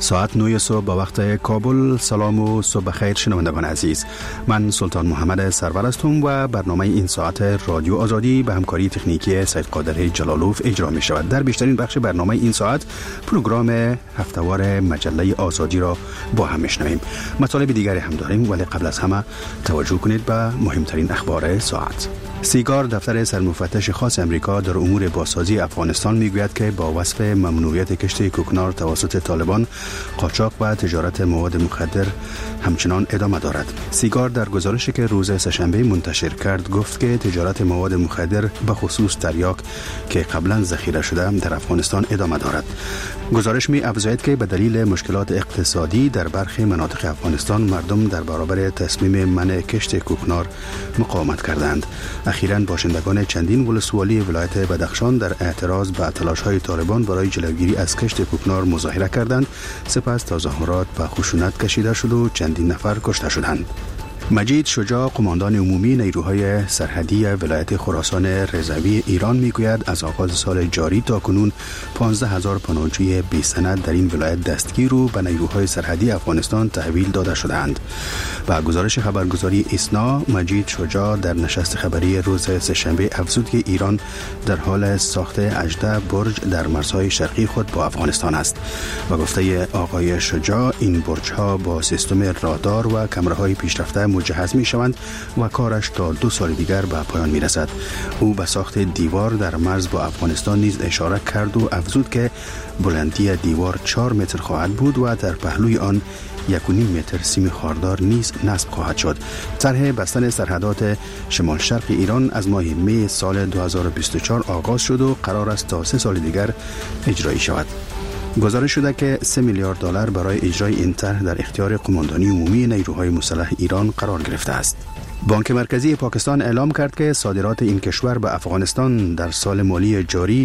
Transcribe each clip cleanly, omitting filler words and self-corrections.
ساعت 9 صبح با وقت کابل. سلام و صبح خیر شنوندگان عزیز. من سلطان محمد سرور هستم و برنامه این ساعت رادیو آزادی به همکاری تکنیکی سید قادر جلالوف اجرا می شود. در بیشترین بخش برنامه این ساعت پروگرام هفتهوار مجله آزادی را با هم میشنویم. مطالب دیگری هم داریم، ولی قبل از همه توجه کنید به مهمترین اخبار ساعت. سیگار دفتر سرمفتش خاص امریکا در امور بازسازی افغانستان میگوید که با وصف ممنوعیت کشت کوکنار توسط طالبان، قاچاق و تجارت مواد مخدر همچنان ادامه دارد. سیگار در گزارشی که روز سه‌شنبه منتشر کرد گفت که تجارت مواد مخدر به خصوص تریاک که قبلا ذخیره شده در افغانستان ادامه دارد. گزارش می افزاید که به دلیل مشکلات اقتصادی در برخی مناطق افغانستان مردم در برابر تصمیم منع کشت کوکنار مقاومت کردند. اخیراً باشندگان چندین ولسوالی ولایت بدخشان در اعتراض به تلاش‌های طالبان برای جلوگیری از کشت کوکنار مظاهره کردند. سپس تظاهرات به خشونت کشیده شد و چندین نفر کشته شدند. مجید شجاع، قماندان عمومی نیروهای سرحدی ولایت خراسان رضوی ایران میگوید از آغاز سال جاری تا کنون 15,000 پناهجوی بی سند در این ولایت دستگیر و به نیروهای سرحدی افغانستان تحویل داده شدند. با گزارش خبرگزاری ایسنا، مجید شجاع در نشست خبری روز سه‌شنبه افزود که ایران در حال ساخت 18 برج در مرزهای شرقی خود با افغانستان است. و گفته آقای شجاع این برج‌ها با سیستم رادار و کامراهای پیشرفته مجهز می شوند و کارش تا 2 سال دیگر به پایان می رسد. او به ساخت دیوار در مرز با افغانستان نیز اشاره کرد و افزود که بلندی دیوار 4 متر خواهد بود و در پهلوی آن 1.5 متر سیم خاردار نیز نصب خواهد شد. طرح بستن سرحدات شمال شرق ایران از ماه می سال 2024 آغاز شد و قرار است تا 3 سال دیگر اجرایی شود. گزارش شده که 3 میلیارد دلار برای اجرای این طرح در اختیار قماندانی عمومی نیروهای مسلح ایران قرار گرفته است. بانک مرکزی پاکستان اعلام کرد که صادرات این کشور به افغانستان در سال مالی جاری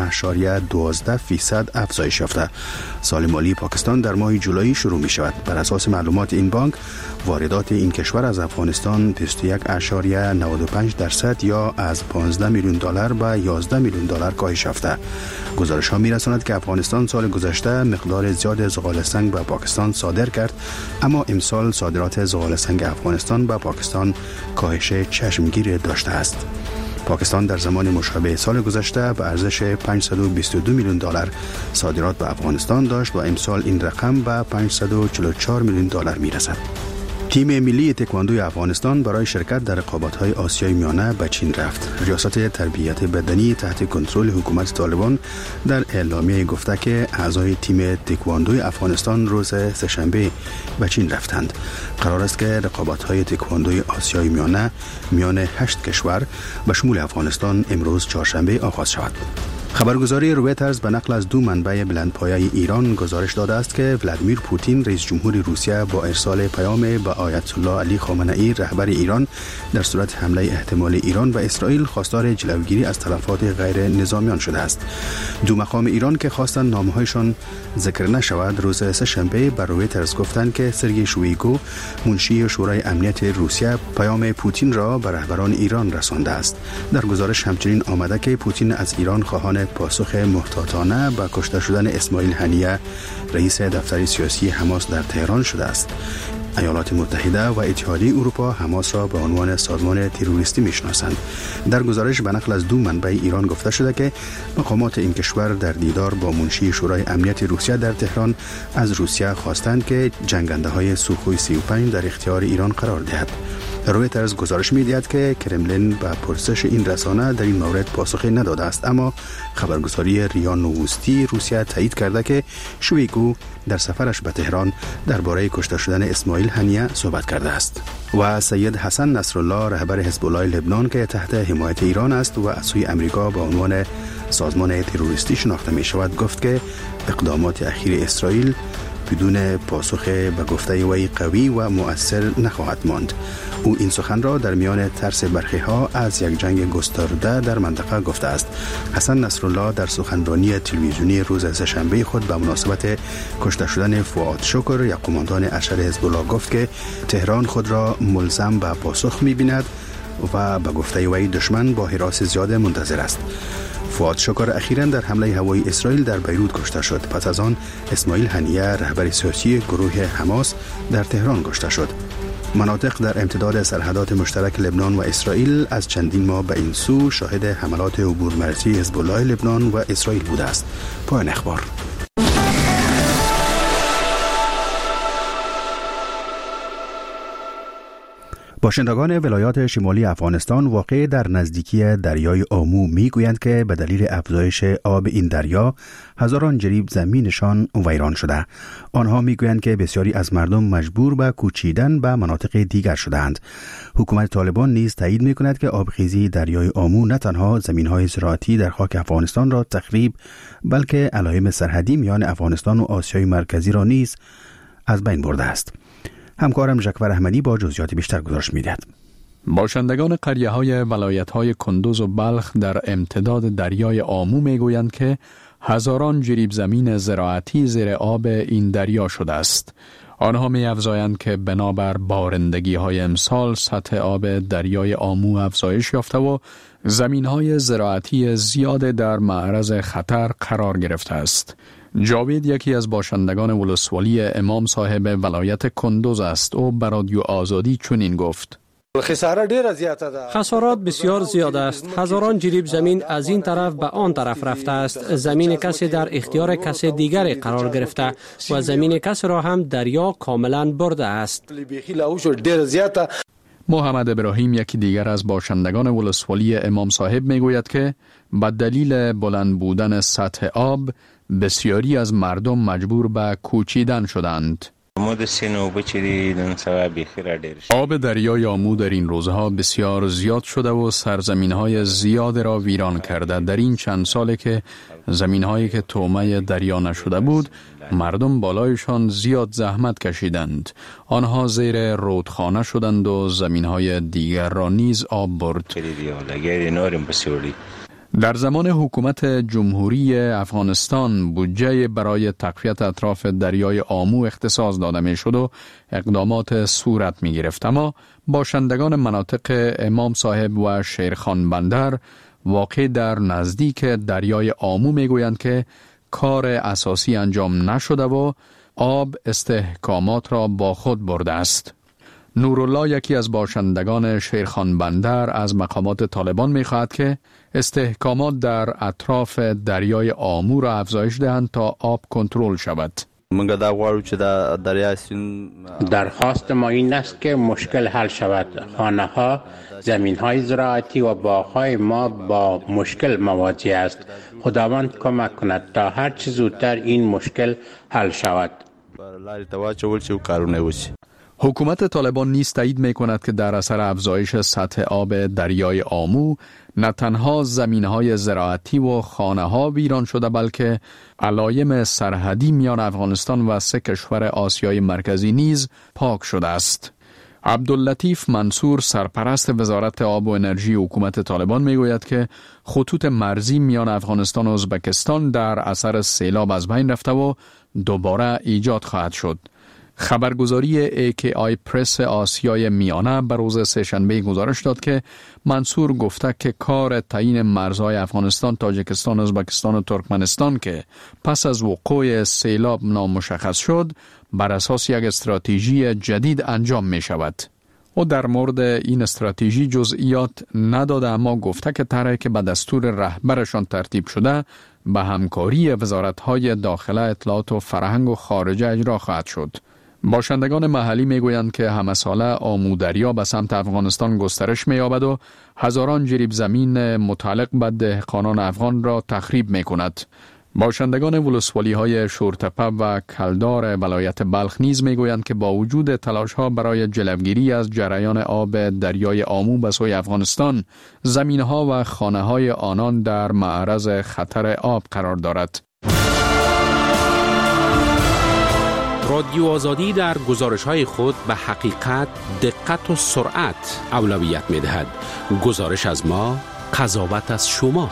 4.12% افزایش یافته. سال مالی پاکستان در ماه جولای شروع می شود. بر اساس معلومات این بانک، واردات این کشور از افغانستان 21.95% یا از 15 میلیون دلار به 11 میلیون دلار کاهش یافته. گزارش ها می رساند که افغانستان سال گذشته مقدار زیاد زغال سنگ به پاکستان صادر کرد، اما امسال صادرات زغال سنگ افغانستان به پاکستان کاهش چشمگیر داشته است. پاکستان در زمان مشابه سال گذشته به ارزش 522 میلیون دلار صادرات به افغانستان داشت و امسال این رقم به 544 میلیون دلار می رسد. تیم ملی تکواندوی افغانستان برای شرکت در رقابت‌های آسیای میانه به چین رفت. ریاست تربیت بدنی تحت کنترل حکومت طالبان در اعلامیه گفته که اعضای تیم تکواندوی افغانستان روز سه‌شنبه به چین رفتند. قرار است که رقابت‌های تکواندوی آسیای میانه میان 8 کشور به شمول افغانستان امروز چهارشنبه آغاز شود. خبرگزاری رویترز به نقل از 2 منبع بلندپایه ایران گزارش داده است که ولادیمیر پوتین رئیس جمهور روسیه با ارسال پیام به آیت الله علی خامنه‌ای رهبر ایران در صورت حمله احتمال ایران و اسرائیل خواستار جلوگیری از تلفات غیر نظامیان شده است. 2 مقام ایران که خواستند نامه‌هایشان ذکر نشود روز سه‌شنبه به رویترز گفتند که سرگئی شویگو منشی شورای امنیت روسیه پیام پوتین را به رهبران ایران رسانده است. در گزارش همچنین آمده که پوتین از ایران خواهان پاسخ محتاطانه به کشته شدن اسماعیل هنیه رئیس دفتر سیاسی حماس در تهران شده است. ایالات متحده و اتحادیه اروپا حماس را به عنوان سازمان تروریستی میشناسند. در گزارش به نقل از 2 منبع ایران گفته شده که مقامات این کشور در دیدار با منشی شورای امنیت روسیه در تهران از روسیه خواستند که جنگنده‌های سوخوی 35 در اختیار ایران قرار دهد. رویترز گزارش می‌دهد که کرملین به پرسش این رسانه در این مورد پاسخی نداده است، اما خبرگزاری ریا نووستی روسیه تایید کرده که شویگو در سفرش به تهران درباره کشته شدن اسماعیل هنیه صحبت کرده است. و سید حسن نصرالله رهبر حزب الله لبنان که تحت حمایت ایران است و از سوی امریکا به عنوان سازمان تروریستی شناخته می شود گفت که اقدامات اخیر اسرائیل بدون پاسخ به گفته وی قوی و مؤثر نخواهد ماند. او این سخن را در میان ترس برخی ها از یک جنگ گسترده در منطقه گفته است. حسن نصرالله در سخنرانی تلویزیونی روز سه‌شنبه خود به مناسبت کشته شدن فؤاد شکر یک قماندان ارشد حزب الله گفت که تهران خود را ملزم به پاسخ می‌بیند و به گفته وی دشمن با حراس زیاد منتظر است. فؤاد شکار اخیراً در حمله هوایی اسرائیل در بیروت کشته شد. پس از آن اسماعیل هنیه رهبر سیاسی گروه حماس در تهران کشته شد. مناطق در امتداد سرحدات مشترک لبنان و اسرائیل از چندین ماه به این سو شاهد حملات عبورمرزی حزب الله لبنان و اسرائیل بوده است. پایان اخبار. باشندگان ولایات شمالی افغانستان واقع در نزدیکی دریای آمو میگویند که به دلیل افزایش آب این دریا هزاران جریب زمینشان ویران شده. آنها میگویند که بسیاری از مردم مجبور به کوچیدن به مناطق دیگر شدند. حکومت طالبان نیز تایید میکند که آبخیزی دریای آمو نه تنها زمینهای زراعتی در خاک افغانستان را تخریب، بلکه علائم سرحدی میان افغانستان و آسیای مرکزی را نیز از بین برده است. همکارم ژکور احمدی با جزئیات بیشتر گزارش می‌دهد. باشندگان قریه‌های ولایت‌های کندوز و بلخ در امتداد دریای آمو می‌گویند که هزاران جریب زمین زراعتی زیر آب این دریا شده است. آنها می‌افزایند که بنابر بارندگی‌های امسال سطح آب دریای آمو افزایش یافته و زمین‌های زراعتی زیاد در معرض خطر قرار گرفته است. جاوید یکی از باشندگان ولسوالی امام صاحب ولایت کندوز است. او به رادیو آزادی چنین گفت: خسارات بسیار زیاد است. هزاران جریب زمین از این طرف به آن طرف رفته است. زمین کسی در اختیار کسی دیگری قرار گرفته و زمین کسی را هم دریا کاملا برده است. محمد ابراهیم یکی دیگر از باشندگان ولسوالی امام صاحب میگوید که به دلیل بلند بودن سطح آب بسیاری از مردم مجبور به کوچیدن شدند. آب دریای آمو در این روزها بسیار زیاد شده و سرزمین‌های زیاد را ویران کرده. در این چند ساله که زمین‌هایی که طعمه دریا نشده بود، مردم بالایشان زیاد زحمت کشیدند. آنها زیر رودخانه شدند و زمین‌های دیگر را نیز آب برد. در زمان حکومت جمهوری افغانستان بودجه برای تقویت اطراف دریای آمو اختصاص داده می شد و اقدامات صورت می گرفت، اما باشندگان مناطق امام صاحب و شیرخان بندر واقع در نزدیک دریای آمو می گویند که کار اساسی انجام نشده و آب استحکامات را با خود برده است. نورالله یکی از باشندگان شیرخان بندر از مقامات طالبان می‌خواهد که استحکامات در اطراف دریای آمو را افزایش دهند تا آب کنترل شود. درخواست ما این است که مشکل حل شود. خانه‌ها، زمین‌های زراعتی و باغ‌های ما با مشکل مواجه است. خداوند کمک کند تا هر چه زودتر این مشکل حل شود. حکومت طالبان نیز تایید می‌کند که در اثر افزایش سطح آب دریای آمو نه تنها زمین‌های زراعتی و خانه‌ها ویران شده، بلکه علائم سرحدی میان افغانستان و 3 کشور آسیای مرکزی نیز پاک شده است. عبداللطیف منصور سرپرست وزارت آب و انرژی حکومت طالبان میگوید که خطوط مرزی میان افغانستان و ازبکستان در اثر سیلاب از بین رفته و دوباره ایجاد خواهد شد. خبرگزاری AKI پرس آسیای میانه به روز سه‌شنبه گزارش داد که منصور گفته که کار تعیین مرزهای افغانستان، تاجیکستان، ازبکستان و ترکمنستان که پس از وقوع سیلاب نامشخص شد، بر اساس یک استراتژی جدید انجام می شود. او در مورد این استراتژی جزئیات نداده، اما گفته که طرحی که به دستور رهبرشان ترتیب شده به همکاری وزارت‌های داخله، اطلاعات و فرهنگ و خارجه اجرا خواهد شد. باشندگان محلی میگویند که همه ساله آمو دریا به سمت افغانستان گسترش می‌یابد و هزاران جریب زمین متعلق به دهقانان افغان را تخریب می‌کند. باشندگان ولسوالی‌های شورتپه و کلدار ولایت بلخ نیز میگویند که با وجود تلاش‌ها برای جلوگیری از جریان آب دریای آمو به سوی افغانستان، زمین‌ها و خانه‌های آنان در معرض خطر آب قرار دارد. رادیو آزادی در گزارش‌های خود به حقیقت، دقت و سرعت اولویت می‌دهد. گزارش از ما، قضاوت از شما.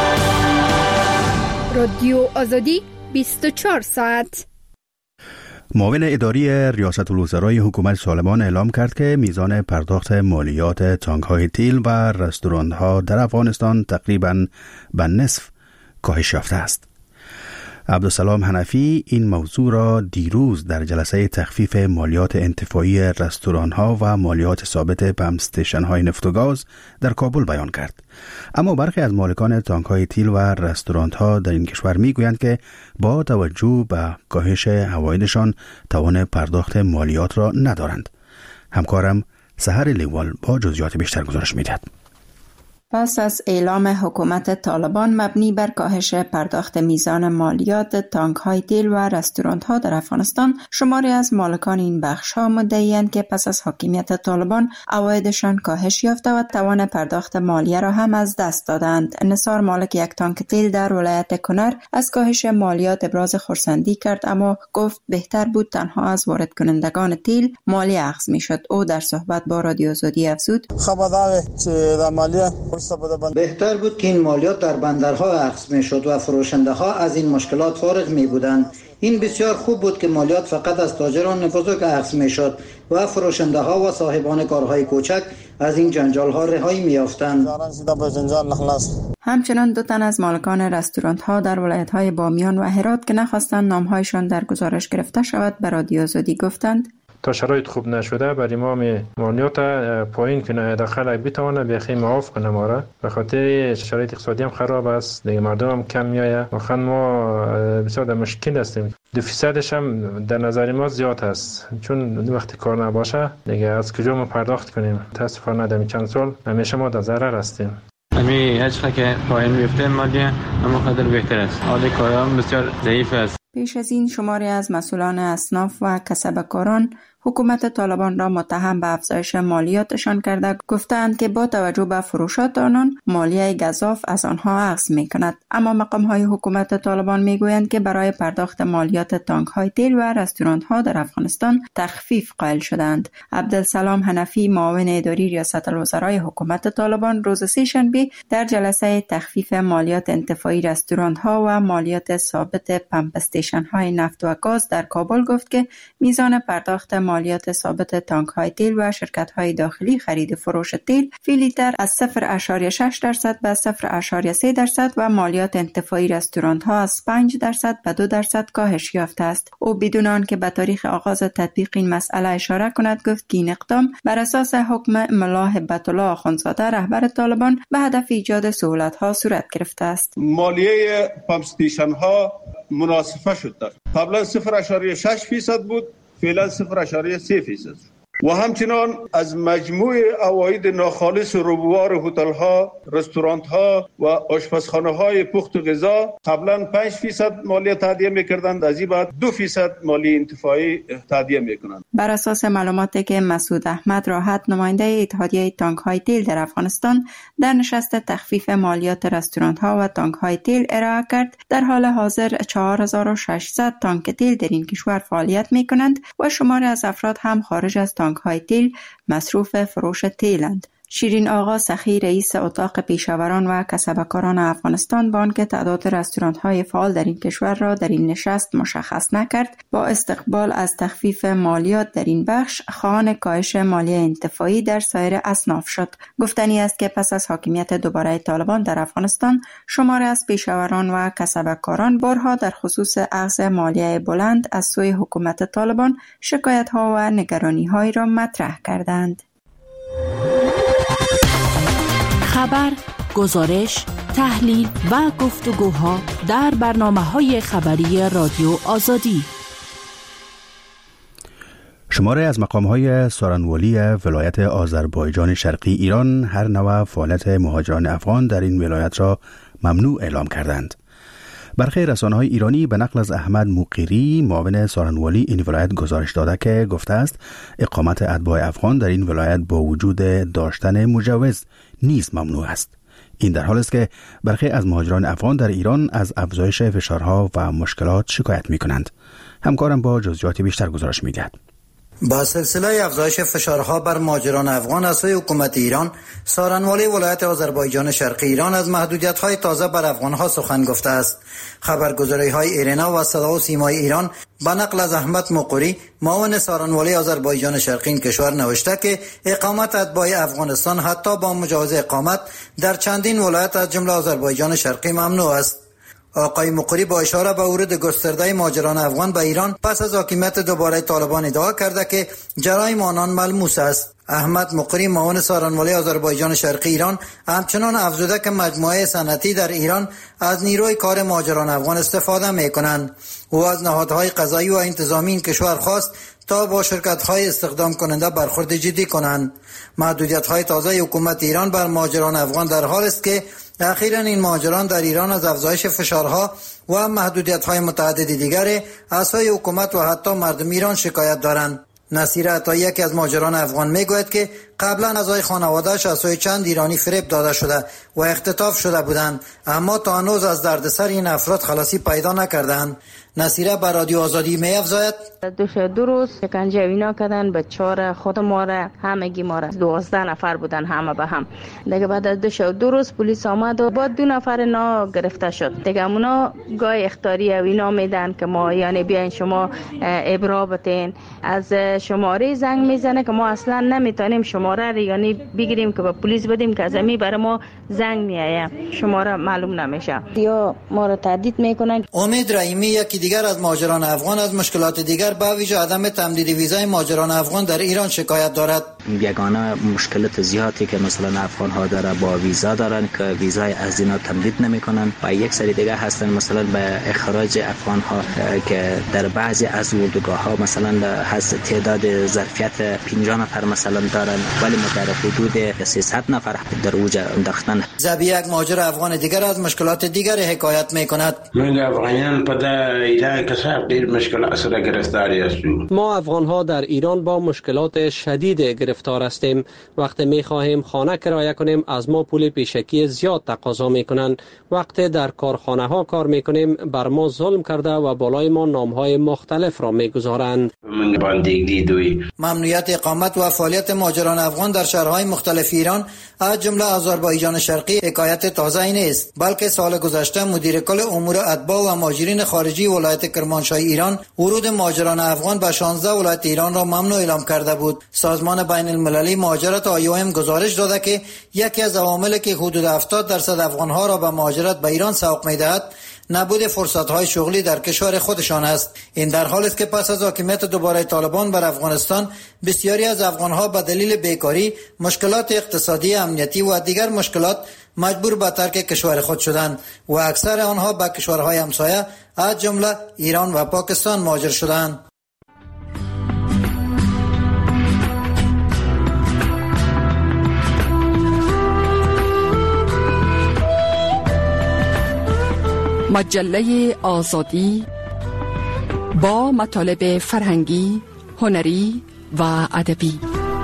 رادیو آزادی 24 ساعت. معاون اداری ریاست الوزرای حکومت طالبان اعلام کرد که میزان پرداخت مالیات تانک‌های تیل و رستوران‌ها در افغانستان تقریباً به نصف کاهش یافته است. عبدالسلام حنفی این موضوع را دیروز در جلسه تخفیف مالیات انتفاعی رستوران‌ها و مالیات ثابت پمپ استیشن‌های نفت و گاز در کابل بیان کرد. اما برخی از مالکان تانک‌های تیل و رستوران‌ها در این کشور می‌گویند که با توجه به کاهش عوایدشان توان پرداخت مالیات را ندارند. همکارم سحر لیوال با جزئیات بیشتر گزارش می‌دهد. پس از اعلام حکومت طالبان مبنی بر کاهش پرداخت میزان مالیات تانک‌های تیل و رستوران‌ها در افغانستان، شماری از مالکان این بخش‌ها مدعی‌اند که پس از حاکمیت طالبان عوایدشان کاهش یافته و توان پرداخت مالیه را هم از دست دادند. نثار، مالک یک تانک تیل در ولایت کنر، از کاهش مالیات ابراز خرسندی کرد، اما گفت بهتر بود تنها از وارد کنندگان تیل مالیه اخذ می‌شد. او در صحبت با رادیو آزادی افزود: بهتر بود که این مالیات در بندرها اخذ میشد و فروشنده ها از این مشکلات فارغ می بودند. این بسیار خوب بود که مالیات فقط از تاجران بزرگ اخذ میشد و فروشنده ها و صاحبان کارهای کوچک از این جنجال ها رهایی می یافتند. همچنان 2 تن از مالکان رستوران ها در ولایت های بامیان و هرات که نخواستند نامهایشان در گزارش گرفته شود به رادیو آزادی گفتند: تا شرایط خوب نشده بر امام مالیات پایین کنه، داخل بتونه بخی معاف کنه ما را، به خاطر شرایط اقتصادی هم خراب است دیگه، مردم هم کم میایه، واقعا ما بسیار در مشکل هستیم. 2% هم در نظر ما زیاد است، چون وقتی کار نباشه دیگه از کجا ما پرداخت کنیم؟ متاسفانه در چند سال همیشه ما در ضرر هستیم. همی هرچقدر که پایین بیفته مالیه اما خاطر بهتر است، حال کارم بسیار ضعیف است. پیش از این شماری از مسئولان اصناف و کسبکاران حکومت طالبان را متهم به افزایش مالیاتشان کرده گفتند که با توجه به فروشات آنان مالیه گزاف از آنها اخذ می‌کند. اما مقام‌های حکومت طالبان می‌گویند که برای پرداخت مالیات تانک‌های تیل و رستوران‌ها در افغانستان تخفیف قائل شدند. عبدالسلام حنفی، معاون اداری ریاست الوزرای حکومت طالبان، روز سه‌شنبه در جلسه تخفیف مالیات انتفاعی رستوران‌ها و مالیات ثابت پمپ استیشن‌های نفت و گاز در کابل گفت که میزان پرداخت مالیات ثابت تانک‌های تیل و شرکت‌های داخلی خرید فروش تیل فی لیتر از 0.6% به 0.3% و مالیات انتفاعی رستوران‌ها از 5% به 2% کاهش یافته است. او بدون آنکه به تاریخ آغاز تطبیق این مسئله اشاره کند گفت که این اقدام بر اساس حکم ملا هبت الله آخوندزاده رهبر طالبان به هدف ایجاد سهولت‌ها صورت گرفته است. مالیه پمپ استیشن‌ها مناسبه شد. قبلا 0.6% بود، فعلا 0.3% و همچنان از مجموع عواید ناخالص روبوار هتل‌ها، رستوران‌ها و آشپزخانه‌های پخت و غذا قبلا 5% مالیه تادیه می‌کردند، از این بعد 2% مالیه انتفاعی تادیه می‌کنند. بر اساس معلوماتی که مسعود احمد راحت، نماینده اتحادیه تانک‌های تیل در افغانستان، در نشست تخفیف مالیات رستوران‌ها و تانک‌های تیل ارائه کرد، در حال حاضر 4600 تانک تیل در این کشور فعالیت می‌کنند و شماری از افراد هم خارج از تانک‌های تیل مصروف فروش تیلند. شیرین آقا سخی، رئیس اتاق پیشاوران و کسبکاران افغانستان، با آنکه تعداد رستوران‌های فعال در این کشور را در این نشست مشخص نکرد، با استقبال از تخفیف مالیات در این بخش خواهان کاهش مالیه انتفاعی در سایر اصناف شد. گفتنی است که پس از حاکمیت دوباره طالبان در افغانستان، شماری از پیشاوران و کسبکاران بارها در خصوص اخذ مالیه بلند از سوی حکومت طالبان شکایت‌ها و نگرانی‌هایی را مطرح کردند. خبر، گزارش، تحلیل و گفتگوها در برنامه‌های خبری رادیو آزادی. شماره از مقام‌های سارنوالی ولایت آذربایجان شرقی ایران هر نوع فعالیت مهاجران افغان در این ولایت را ممنوع اعلام کردند. برخی رسانه‌های ایرانی به نقل از احمد موقیری، معاون سارنوالی این ولایت گزارش داده که گفته است اقامت اتباع افغان در این ولایت با وجود داشتن مجوز نیز ممنوع است. این در حالی است که برخی از مهاجران افغان در ایران از افزایش فشارها و مشکلات شکایت می‌کنند. همکارم با جزئیات بیشتر گزارش می‌دهد. با سلسله افزایش فشارها بر مهاجران افغان از سوی حکومت ایران، سارنوالی ولایت آذربایجان شرقی ایران از محدودیت‌های تازه بر افغان‌ها سخن گفته است. خبرگزاری‌های ایرنا و صدا و سیمای ایران با نقل از احمد مقری، معاون سارنوالی آذربایجان شرقی این کشور نوشته که اقامت اتباع افغانستان حتی با مجاز اقامت در چندین ولایت از جمله آذربایجان شرقی ممنوع است. آقای مقری با اشاره به ورود گسترده مهاجران افغان به ایران پس از حاکمیت دوباره طالبان ادعا کرده که جرایم آنان ملموس است. احمد مقری معاون سارنوالی آذربایجان شرقی ایران همچنان افزوده که مجموعه صنعتی در ایران از نیروی کار مهاجران افغان استفاده می‌کنند. او از نهادهای قضایی و انتظامی این کشور خواست تا با شرکت‌های استخدام کننده برخورد جدی کنند. محدودیت‌های تازه حکومت ایران بر مهاجران افغان در حال است که اخیراً این مهاجران در ایران از افزایش فشارها و محدودیت‌های متعدد دیگر از سوی حکومت و حتی مردم ایران شکایت دارند. نصیر عطایی یکی از مهاجران افغان میگوید که قبلا اعضای خانواده‌اش از سوی چند ایرانی فریب داده شده و اختطاف شده بودند، اما تا هنوز از دردسر این افراد خلاصی پیدا نکردند. نصیره بر رادیو آزادی می‌افزاید: دو روز شکنجه اینا کردن، بچه‌ها خود ما را همگی ما را 12 نفر بودن همه به هم. دیگه بعد از دو روز پلیس آمد و بعد 2 نفر نا گرفته شد. دیگه اونا گای اختیاری و اینا میدن که ما یعنی بیاین شما ابرا بتین، از شماره زنگ میزنه که ما اصلا نمیتونیم شماره را یعنی بگیریم که به پلیس بدیم که از امی برای ما زنگ میایه، شماره معلوم نمیشه یا ما را تهدید میکنن. امید رحیمی یکی دیگر از مهاجران افغان از مشکلات دیگر به ویژه عدم تمدید ویزای مهاجران افغان در ایران شکایت دارد. یگانه مشکلات زیادی که مثلا افغان ها داره با ویزا دارن که ویزای از اینا تمدید نمیکنن و یک سری دیگه هستن مثلا به اخراج افغان ها که در بعضی از اردوگاه ها مثلا هست تعداد ظرفیت 50 نفر مثلا دارن ولی ما در حدود 300 نفر در اوج انداختن. زبی یک مهاجر افغان دیگر از مشکلات دیگر حکایت میکند. من افغانیان ما افغان ها در ایران با مشکلات شدید گرفتار هستیم. وقتی می خواهیم خانه کرایه کنیم از ما پول پیشکی زیاد تقاضا می کنند. وقتی در کارخانه ها کار می کنیم بر ما ظلم کرده و بالای ما نام های مختلف را می گذارند. ممنوعیت اقامت و فعالیت مهاجران افغان در شهرهای مختلف ایران از جمله آذربایجان شرقی حکایت تازه‌ای نیست، بلکه سال گذشته مدیر کل امور اتباع و مهاجرین خارجی ولایت کرمانشاه ایران ورود مهاجران افغان به 16 ولایت ایران را ممنوع اعلام کرده بود. سازمان بین المللی مهاجرت IOM گزارش داده که یکی از عواملی که حدود 70% افغان‌ها را به مهاجرت به ایران سوق می‌دهد نبود فرصت‌های شغلی در کشور خودشان است. این در حالی است که پس از حاکمیت دوباره طالبان بر افغانستان بسیاری از افغان‌ها به دلیل بیکاری، مشکلات اقتصادی، امنیتی و دیگر مشکلات مجبور به ترک کشور خود شدند و اکثر آنها به کشورهای همسایه از جمله ایران و پاکستان مهاجر شدند. مجله آزادی با مطالب فرهنگی، هنری و ادبی.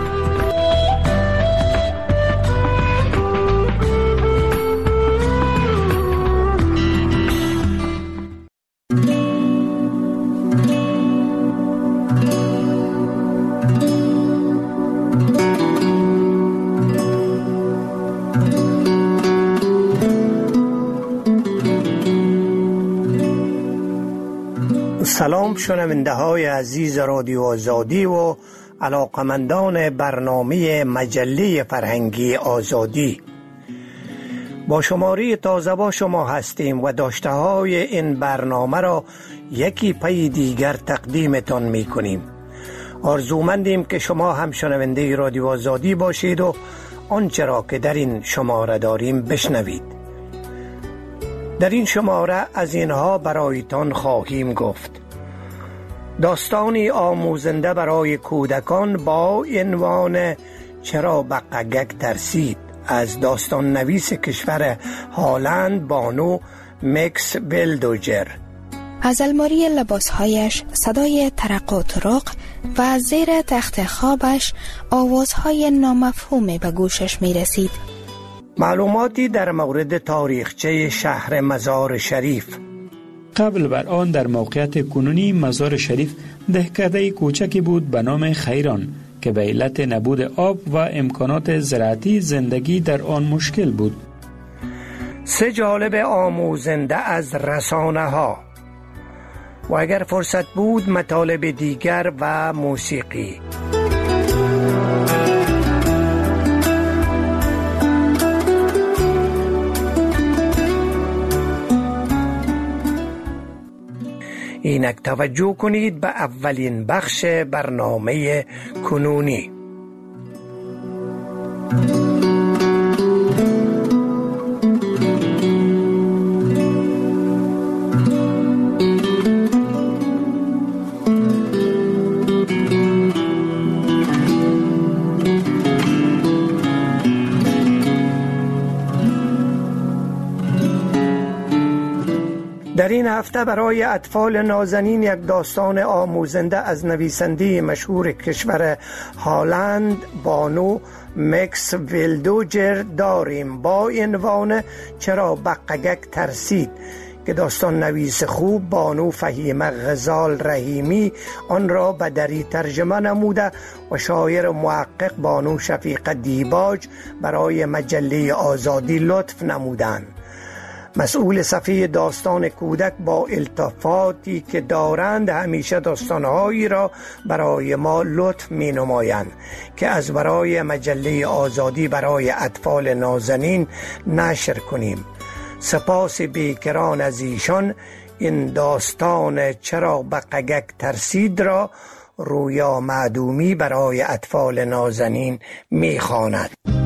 سلام شنونده های عزیز رادیو آزادی و علاقمندان برنامه مجله فرهنگی آزادی. با شماره تازه با شما هستیم و داشته های این برنامه را یکی پی دیگر تقدیمتان می کنیم. آرزومندیم که شما هم شنونده رادیو آزادی باشید و آنچه را که در این شماره داریم بشنوید. در این شماره از اینها برایتان خواهیم گفت: داستانی آموزنده برای کودکان با عنوان چرا بقگک ترسید از داستان نویس کشور هالند بانو مکس بلدوجر. از الماری لباسهایش صدای ترق و ترق و زیر تخت خوابش آوازهای نامفهومی به گوشش می رسید. معلوماتی در مورد تاریخچه شهر مزار شریف. قبل بر آن در موقعیت کنونی مزار شریف دهکده کوچکی بود به نام خیران که به علت نبود آب و امکانات زراعتی زندگی در آن مشکل بود. 3 جانب آموزنده از رسانه ها و اگر فرصت بود مطالب دیگر و موسیقی. اینک توجه کنید به اولین بخش برنامه کنونی. در این هفته برای اطفال نازنین یک داستان آموزنده از نویسنده مشهور کشور هالند بانو مکس ویلدوجر داریم با عنوان چرا بقگک ترسید که داستان نویس خوب بانو فهیمه غزال رحیمی آن را به دری ترجمه نموده و شاعر و محقق بانو شفیقه دیباج برای مجله آزادی لطف نمودند. مسئول صفحه داستان کودک با التفاتی که دارند همیشه داستانهایی را برای ما لطف می نمایند که از برای مجله آزادی برای اطفال نازنین نشر کنیم. سپاس بیکران از ایشان این داستان چرا بقگک ترسید را رویا معدومی برای اطفال نازنین می خواند.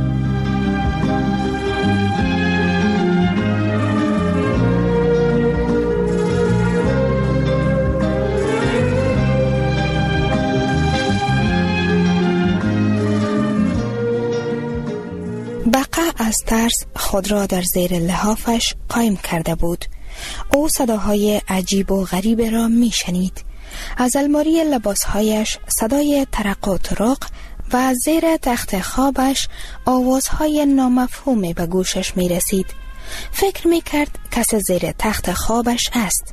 بقا از ترس خود را در زیر لحافش قایم کرده بود. او صداهای عجیب و غریب را می شنید. از الماری لباسهایش صدای ترق و طرق و از زیر تخت خوابش آوازهای نامفهومی به گوشش می رسید. فکر می کرد کس زیر تخت خوابش است.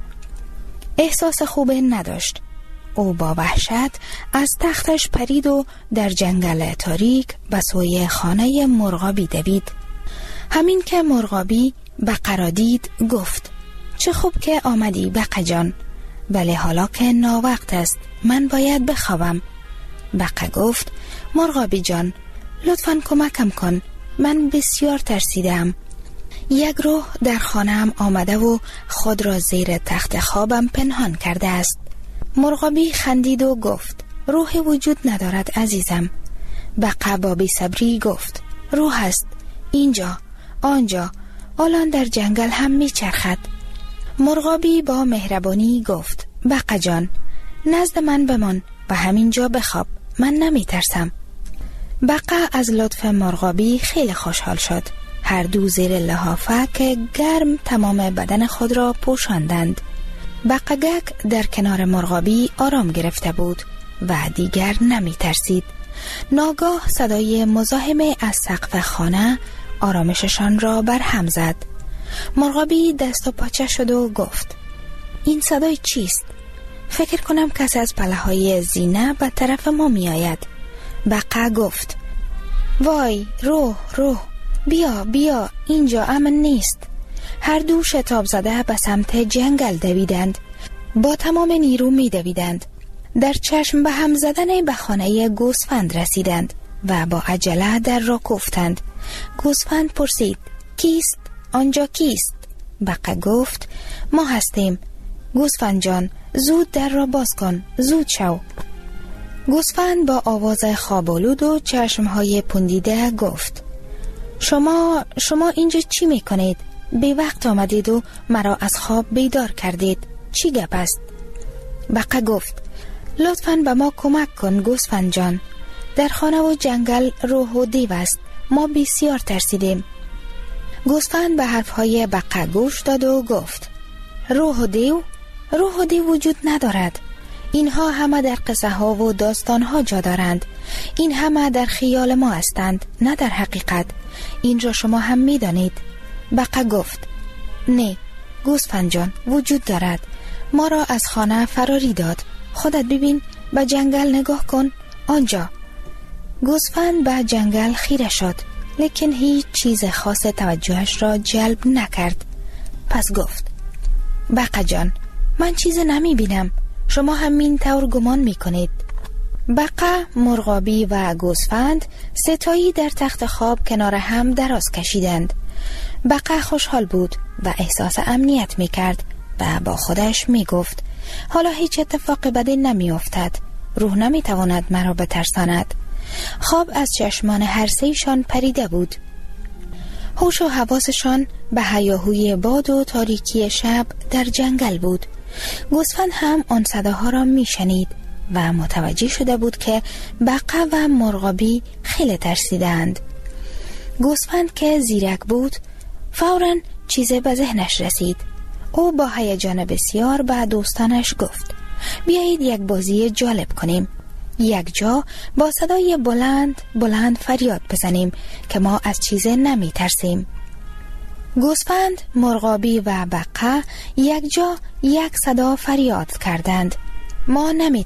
احساس خوب نداشت. او با وحشت از تختش پرید و در جنگل تاریک به سوی خانه مرغابی دوید. همین که مرغابی بقا را دید گفت چه خوب که آمدی بقا جان، ولی حالا که ناوقت است من باید بخوابم. بقا گفت مرغابی جان لطفاً کمکم کن، من بسیار ترسیدم. یک روح در خانه‌ام آمده و خود را زیر تخت خوابم پنهان کرده است. مرغابی خندید و گفت روح وجود ندارد عزیزم. بقا با بی‌صبری گفت روح است، اینجا آنجا، الان در جنگل هم میچرخد. مرغابی با مهربانی گفت بقا جان نزد من بمان و همینجا بخواب، من نمیترسم. بقا از لطف مرغابی خیلی خوشحال شد. هر دو زیر لحافه گرم تمام بدن خود را پوشاندند. بقگک در کنار مرغابی آرام گرفته بود و دیگر نمی ترسید. ناگاه صدای مزاحم از سقف خانه آرامششان را برهم زد. مرغابی دست و پاچه شد و گفت این صدای چیست؟ فکر کنم کسی از پله‌های زینه به طرف ما می آید. بقا گفت وای روح بیا اینجا امن نیست. هر دو شتاب زده به سمت جنگل دویدند. با تمام نیرو می دویدند. در چشم به هم زدن به خانه گوسفند رسیدند و با عجله در را کوفتند. گوسفند پرسید کیست؟ آنجا کیست؟ بقا گفت ما هستیم. گوسفند جان زود در را باز کن، زود شو. گوسفند با آواز خوابالود و چشمهای پوندیده گفت شما اینجا چی می کنید؟ بی وقت آمدید و مرا از خواب بیدار کردید. چی گپ است؟ بقا گفت لطفاً به ما کمک کن گوسفند جان. در خانه و جنگل روح و دیو است. ما بسیار ترسیدیم. گوسفند به حرفهای بقا گوش داد و گفت روح و دیو وجود ندارد. اینها همه در قصه ها و داستان ها جا دارند. این همه در خیال ما هستند، نه در حقیقت. این را شما هم می دانید. بقا گفت نه گوسفند جان وجود دارد. ما را از خانه فراری داد. خودت ببین، به جنگل نگاه کن، آنجا. گوسفند به جنگل خیره شد، لیکن هیچ چیز خاص توجهش را جلب نکرد. پس گفت: بقا جان، من چیز نمی بینم، شما همین طور گمان می کنید. بقا، مرغابی و گوسفند ستایی در تخت خواب کنار هم دراز کشیدند. بقا خوشحال بود و احساس امنیت می کرد و با خودش می گفت: حالا هیچ اتفاق بدی نمی افتد، روح نمی تواند مرا بترساند. خواب از چشمان هر سه‌شان پریده بود. هوش و حواسشان به هیاهوی باد و تاریکی شب در جنگل بود. گوسفند هم آن صداها را می شنید و متوجه شده بود که بقا و مرغابی خیلی ترسیدند. گوسفند که زیرک بود فوراً چیزی به ذهنش رسید. او با هیجان بسیار به دوستانش گفت: بیایید یک بازی جالب کنیم. یک جا با صدای بلند فریاد بزنیم که ما از چیزی نمی ترسیم. گوسفند، مرغابی و بقا یک جا یک صدا فریاد کردند: ما نمی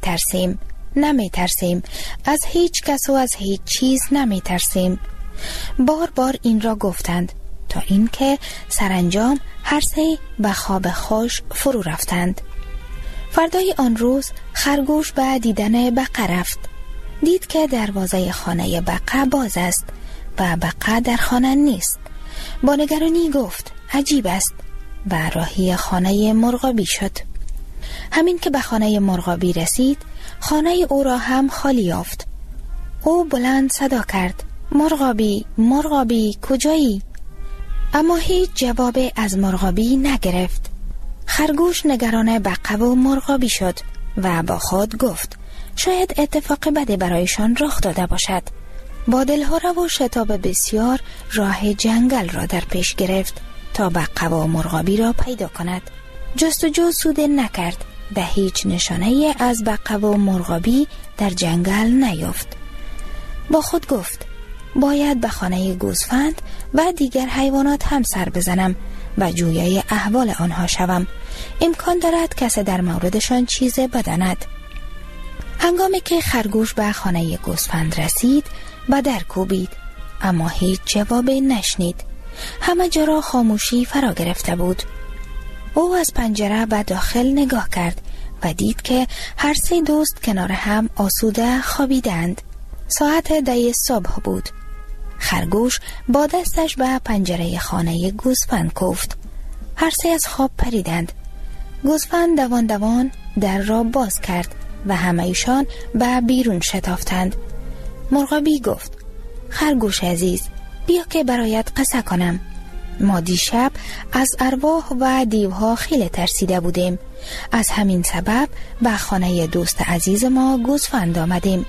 ترسیم، از هیچ کس و از هیچ چیز نمی ترسیم. بار این را گفتند تا اینکه سرانجام هر سه به خواب خوش فرو رفتند. فردای آن روز خرگوش به دیدن بقا رفت. دید که دروازه خانه بقا باز است و بقا در خانه نیست. با نگرانی گفت: عجیب است، و راهی خانه مرغابی شد. همین که به خانه مرغابی رسید، خانه او را هم خالی یافت. او بلند صدا کرد: مرغابی کجایی؟ اما هیچ جواب از مرغابی نگرفت. خرگوش نگران بقا و مرغابی شد و با خود گفت: شاید اتفاق بدی برایشان رخ داده باشد. با دلهره و شتاب بسیار راه جنگل را در پیش گرفت تا بقا و مرغابی را پیدا کند. جستجو سود نکرد و هیچ نشانه از بقا و مرغابی در جنگل نیافت. با خود گفت: باید به خانه گوسفند و دیگر حیوانات هم سر بزنم و جویای احوال آنها شوم. امکان دارد کسی در موردشان چیز بداند. هنگامی که خرگوش به خانه گوسفند رسید، به در کوبید، اما هیچ جوابی نشنید. همه جا را خاموشی فرا گرفته بود. او از پنجره به داخل نگاه کرد و دید که هر سه دوست کنار هم آسوده خوابیدند. ساعت 10 صبح بود. خرگوش با دستش به پنجره خانه گوسفند کوفت. هر سه از خواب پریدند. گوسفند دوان در را باز کرد و همه ایشان به بیرون شتافتند. مرغابی گفت: خرگوش عزیز، بیا که برایت قصه کنم. ما دیشب از ارواح و دیوها خیلی ترسیده بودیم. از همین سبب به خانه دوست عزیز ما گوسفند آمدیم.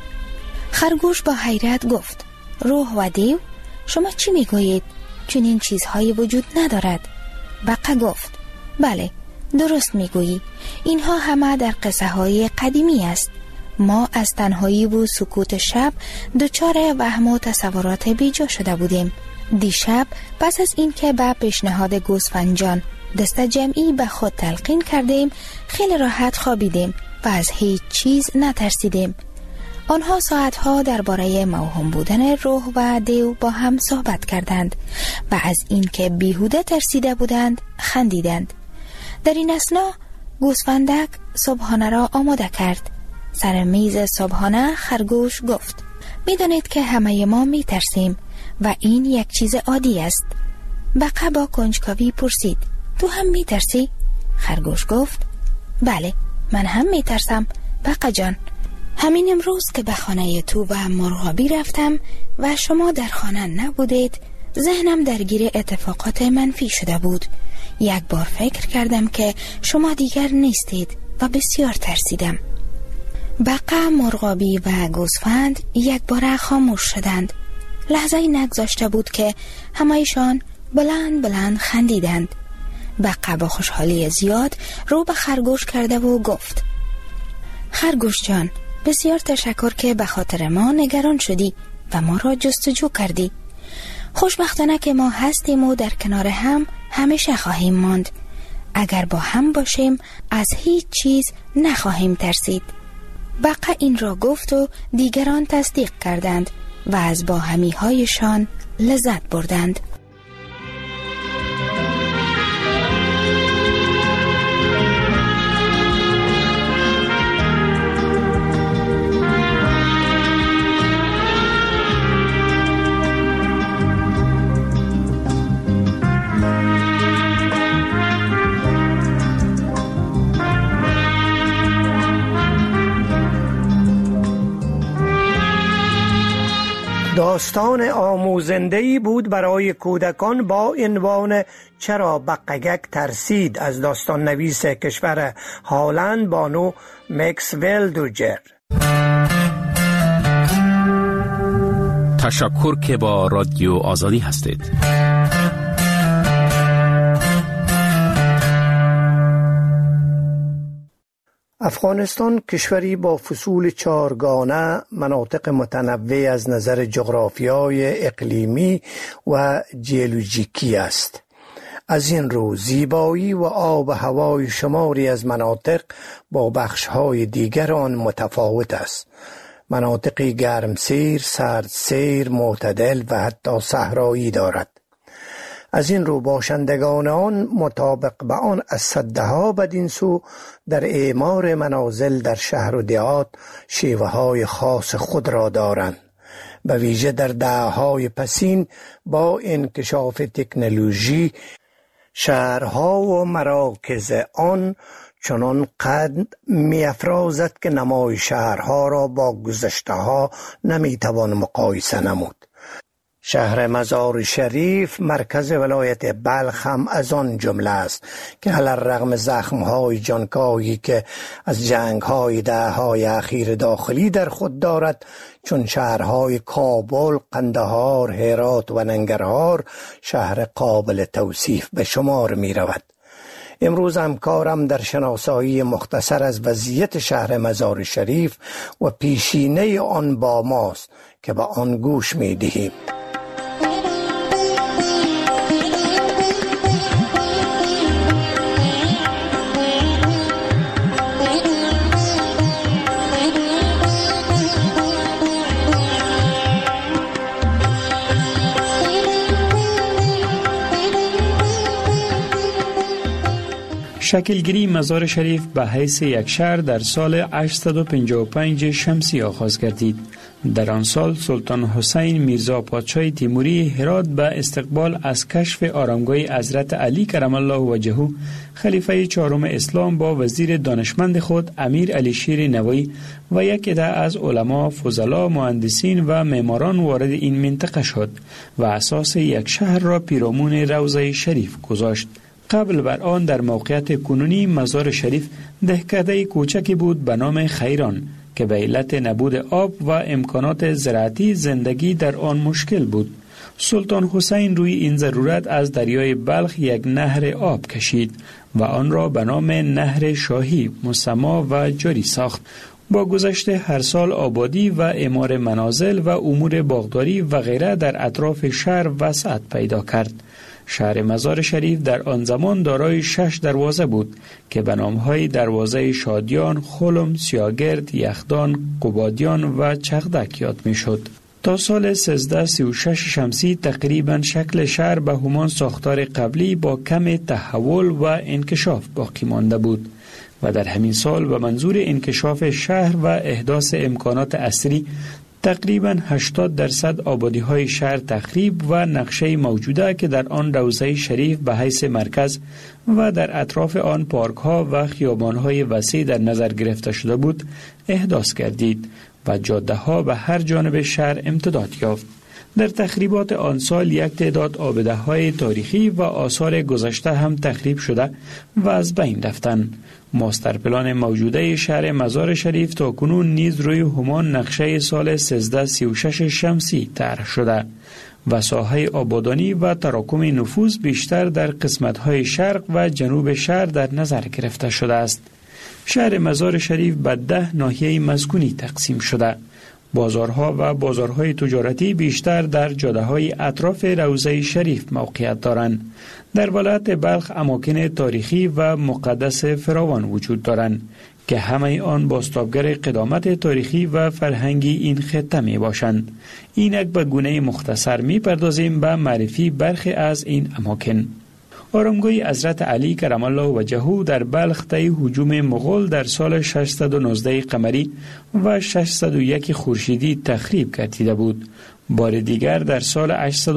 خرگوش با حیرت گفت: روح و دیو؟ شما چی میگویید؟ چون این چیزهایی وجود ندارد. بقا گفت: بله، درست میگویی. اینها همه در قصه های قدیمی است. ما از تنهایی و سکوت شب دچار وهم و تصورات بیجا شده بودیم. دیشب پس از این که به پیشنهاد گوسفند جان دست جمعی به خود تلقین کردیم، خیلی راحت خوابیدیم و از هیچ چیز نترسیدیم. آنها ساعتها درباره موهوم بودن روح و دیو با هم صحبت کردند و از این که بیهوده ترسیده بودند خندیدند. در این اثنا گوسفندک صبحانه را آماده کرد. سر میز صبحانه خرگوش گفت: میدانید که همه ما میترسیم و این یک چیز عادی است. بقا با کنجکاوی پرسید: تو هم میترسی؟ خرگوش گفت: بله، من هم میترسم بقا جان. همین امروز که به خانه تو و مرغابی رفتم و شما در خانه نبودید، ذهنم درگیر اتفاقات منفی شده بود. یک بار فکر کردم که شما دیگر نیستید و بسیار ترسیدم. بقا، مرغابی و گوسفند یک بار خاموش شدند. لحظه‌ای نگذاشته بود که همه‌شان بلند خندیدند. بقا با خوشحالی زیاد رو به خرگوش کرده و گفت: خرگوش جان، بسیار تشکر که به خاطر ما نگران شدی و ما را جستجو کردی. خوشبختانه که ما هستیم و در کنار هم همیشه خواهیم ماند. اگر با هم باشیم از هیچ چیز نخواهیم ترسید. بقا این را گفت و دیگران تصدیق کردند و از باهمی هایشان لذت بردند. داستان آموزنده‌ای بود برای کودکان با عنوان چرا بقگک ترسید از داستان نویس کشور هالند بانو مکسول دوجر. تشکر که با رادیو آزادی هستید. افغانستان کشوری با فصول چارگانه، مناطق متنوع از نظر جغرافیای اقلیمی و جیولوژیکی است. از این رو زیبایی و آب و هوای شماری از مناطق با بخش‌های دیگر آن متفاوت است. مناطقی گرمسیر، سردسیر، معتدل و حتی صحرایی دارد. از این رو باشندگان آن مطابق به آن از صدها بدین سو در اعمار منازل در شهر و دهات شیوه های خاص خود را دارند. به ویژه در دهه‌های پسین با انکشاف تکنولوژی شهرها و مراکز آن چنان قد می افرازد که نمای شهرها را با گذشته ها نمی توان مقایسه نمود. شهر مزار شریف مرکز ولایت بلخ هم از آن جمله است که علی‌الرغم زخم‌های جانکاهی که از جنگ‌های دهه‌های اخیر داخلی در خود دارد، چون شهرهای کابل، قندهار، هرات و ننگرهار شهر قابل توصیف به شمار می‌رود. امروز همکارم در شناسایی مختصر از وضعیت شهر مزار شریف و پیشینه آن با ماست که به آن گوش می‌دهیم. شکلگیری مزار شریف به حیث یک شهر در سال 855 شمسی آغاز گردید. در آن سال سلطان حسین میرزا پادشاه تیموری هرات به استقبال از کشف آرامگاه حضرت علی کرم الله وجهه خلیفه چهارم اسلام با وزیر دانشمند خود امیر علی شیر نوایی و یک عده از علما، فضلا، مهندسین و معماران وارد این منطقه شد و اساس یک شهر را پیرامون روضه شریف گذاشت. قبل بر آن در موقعیت کنونی مزار شریف دهکده کوچکی بود به نام خیران که به علت نبود آب و امکانات زراعتی زندگی در آن مشکل بود. سلطان حسین روی این ضرورت از دریای بلخ یک نهر آب کشید و آن را به نام نهر شاهی مسما و جاری ساخت. با گذشت هر سال آبادی و اعمار منازل و امور باغداری و غیره در اطراف شهر وسعت پیدا کرد. شهر مزار شریف در آن زمان دارای 6 دروازه بود که به نام‌های دروازه شادیان، خلم، سیاگرد، یخدان، قبادیان و چغدک یاد می‌شد. تا سال 1336 شمسی تقریبا شکل شهر به همان ساختار قبلی با کم تحول و انکشاف باقی مانده بود و در همین سال به منظور انکشاف شهر و احداث امکانات عصری تقریباً 80% آبادی‌های شهر تخریب و نقشه موجوده که در آن روضه شریف به حیث مرکز و در اطراف آن پارک‌ها و خیابان‌های وسیع در نظر گرفته شده بود احداث گردید و جاده‌ها به هر جانب شهر امتداد یافت. در تخریبات آن سال یک تعداد آبده‌های تاریخی و آثار گذشته هم تخریب شده و از بین رفتند. ماستر پلان موجوده شهر مزار شریف تا کنون نیز روی همان نقشه سال 1336 شمسی طرح شده و ساحه آبادانی و تراکم نفوذ بیشتر در قسمت‌های شرق و جنوب شهر در نظر گرفته شده است. شهر مزار شریف به 10 ناحیه مسکونی تقسیم شده. بازارها و بازارهای تجارتی بیشتر در جاده‌های اطراف روضه شریف موقعیت دارند. در ولایت بلخ اماکن تاریخی و مقدس فراوان وجود دارند که همه آن بازتابگر قدامت تاریخی و فرهنگی این خطه می باشند. اینک به گونه مختصر می پردازیم به معرفی برخی از این اماکن. آرامگاه حضرت علی کرم الله وجهه در بلخ طی هجوم مغول در سال 619 قمری و 601 خورشیدی تخریب گردیده بود. بار دیگر در سال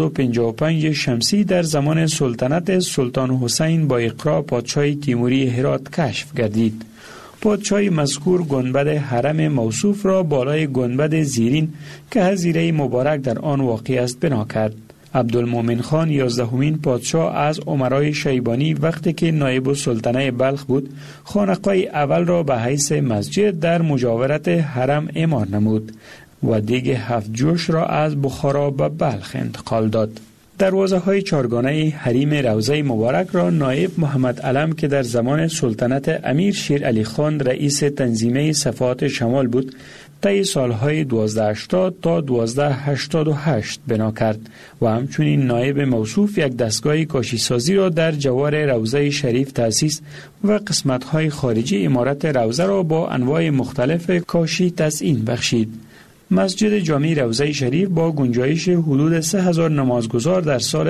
855 شمسی در زمان سلطنت سلطان حسین با اقرا پادشاه تیموری هرات کشف گردید. پادشاه مذکور گنبد حرم موصوف را بالای گنبد زیرین که حظیره مبارک در آن واقع است بنا کرد. عبدالمومن خان 11مین پادشاه از امرای شیبانی وقتی که نایب السلطنه بلخ بود، خانقاه اول را به حیث مسجد در مجاورت حرم اعمار نمود و دیگ 7 جوش را از بخارا به بلخ انتقال داد. دروازه های چارگانه حریم روضه مبارک را نایب محمد علم که در زمان سلطنت امیر شیر علی خان رئیس تنظیمه صفات شمال بود، طی سالهای 1280 تا 1288 بنا کرد و همچنین نایب موصوف یک دستگاه کاشیسازی را در جوار روضه شریف تأسیس و قسمت‌های خارجی عمارت روضه را با انواع مختلف کاشی تزیین بخشید. مسجد جامع روضه شریف با گنجایش حدود 3000 نمازگزار در سال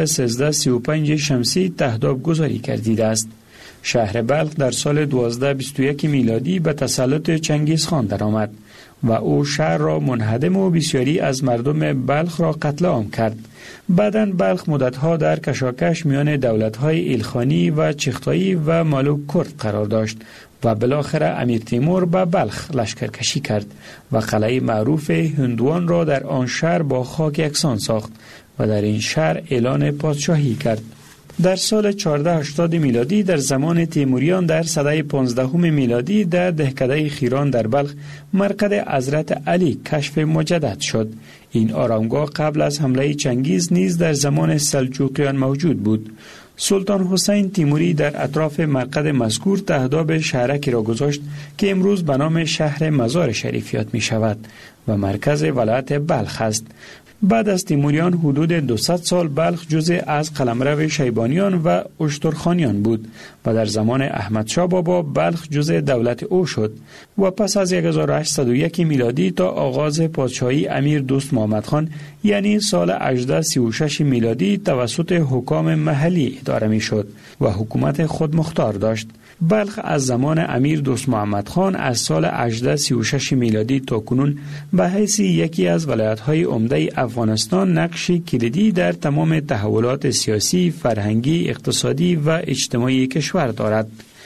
1335 شمسی تهداب گذاری گردیده است. شهر بلخ در سال 1221 میلادی به تسلط چنگیز خان درآمد و او شهر را منهدم و بسیاری از مردم بلخ را قتل عام کرد. بعداً بلخ مدتها در کشاکش میان دولت‌های ایلخانی و چغتایی و مالوک کرد قرار داشت و بالاخره امیر تیمور به بلخ لشکرکشی کرد و قلعه معروف هندوان را در آن شهر با خاک یکسان ساخت و در این شهر اعلان پادشاهی کرد. در سال 1480 میلادی در زمان تیموریان در سده 15 میلادی در دهکده خیران در بلخ مرقد حضرت علی کشف مجدد شد. این آرامگاه قبل از حمله چنگیز نیز در زمان سلجوقیان موجود بود. سلطان حسین تیموری در اطراف مرقد مذکور تهداب شهرکی را گذاشت که امروز به نام شهر مزار شریف یاد می شود و مرکز ولایت بلخ است. بعد از تیموریان حدود 200 سال بلخ جزء از قلمرو شیبانیان و اشترخانیان بود و در زمان احمد شاه بابا بلخ جزء دولت او شد و پس از 1801 میلادی تا آغاز پادشاهی امیر دوست محمد خان یعنی سال 1836 میلادی توسط حکام محلی اداره می شد و حکومت خودمختار داشت. بلخ از زمان امیر دوست محمد خان از سال 1836 میلادی تا کنون به حیث یکی از ولایت‌های عمده افغانستان نقشی کلیدی در تمام تحولات سیاسی، فرهنگی، اقتصادی و اجتماعی کشور دارد.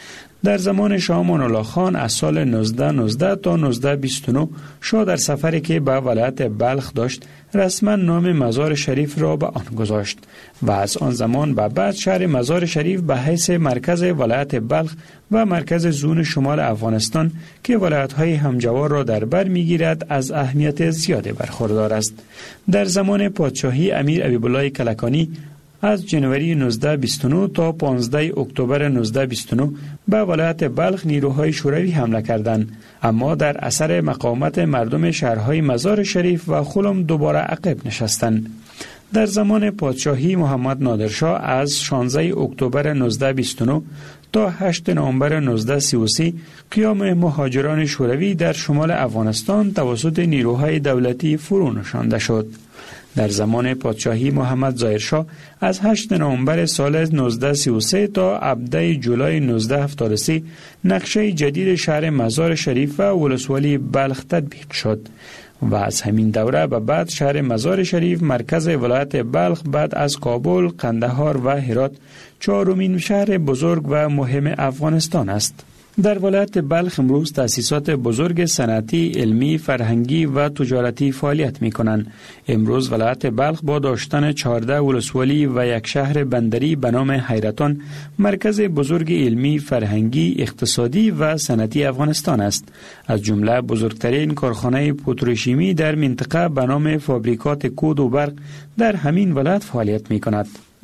در زمان شاه امان الله خان از سال 1919 تا 1929 شاه در سفری که به ولایت بلخ داشت رسما نام مزار شریف را به آن گذاشت و از آن زمان به بعد شهر مزار شریف به حیث مرکز ولایت بلخ و مرکز زون شمال افغانستان که ولایت‌های همجوار را در بر می‌گیرد از اهمیت زیاده برخوردار است. در زمان پادشاهی امیر حبیب‌الله کلکانی از جنوری 1929 تا 15 اکتبر 1929 به ولایت بلخ نیروهای شوروی حمله کردند، اما در اثر مقاومت مردم شهرهای مزار شریف و خلم دوباره عقب نشستند. در زمان پادشاهی محمد نادرشاه از 16 اکتبر 1929 تا 8 نوامبر 1933 قیام مهاجران شوروی در شمال افغانستان توسط نیروهای دولتی فرو نشانده شد. در زمان پادشاهی محمد ظاهرشاه از 8 نوامبر سال 1933 تا 17 جولای 1973 نقشه جدید شهر مزار شریف و ولسوالی بلخ تطبیق شد و از همین دوره به بعد شهر مزار شریف مرکز ولایت بلخ بعد از کابل، قندهار و هرات چهارمین شهر بزرگ و مهم افغانستان است. در ولایت بلخ امروز تأسیسات بزرگ صنعتی، علمی، فرهنگی و تجارتی فعالیت می کنند. امروز ولایت بلخ با داشتن 14 ولسوالی و یک شهر بندری به نام حیرتان مرکز بزرگ علمی، فرهنگی، اقتصادی و صنعتی افغانستان است. از جمله بزرگترین کارخانه پتروشیمی در منطقه به نام فابریکات کود و برق در همین ولایت فعالیت می کند.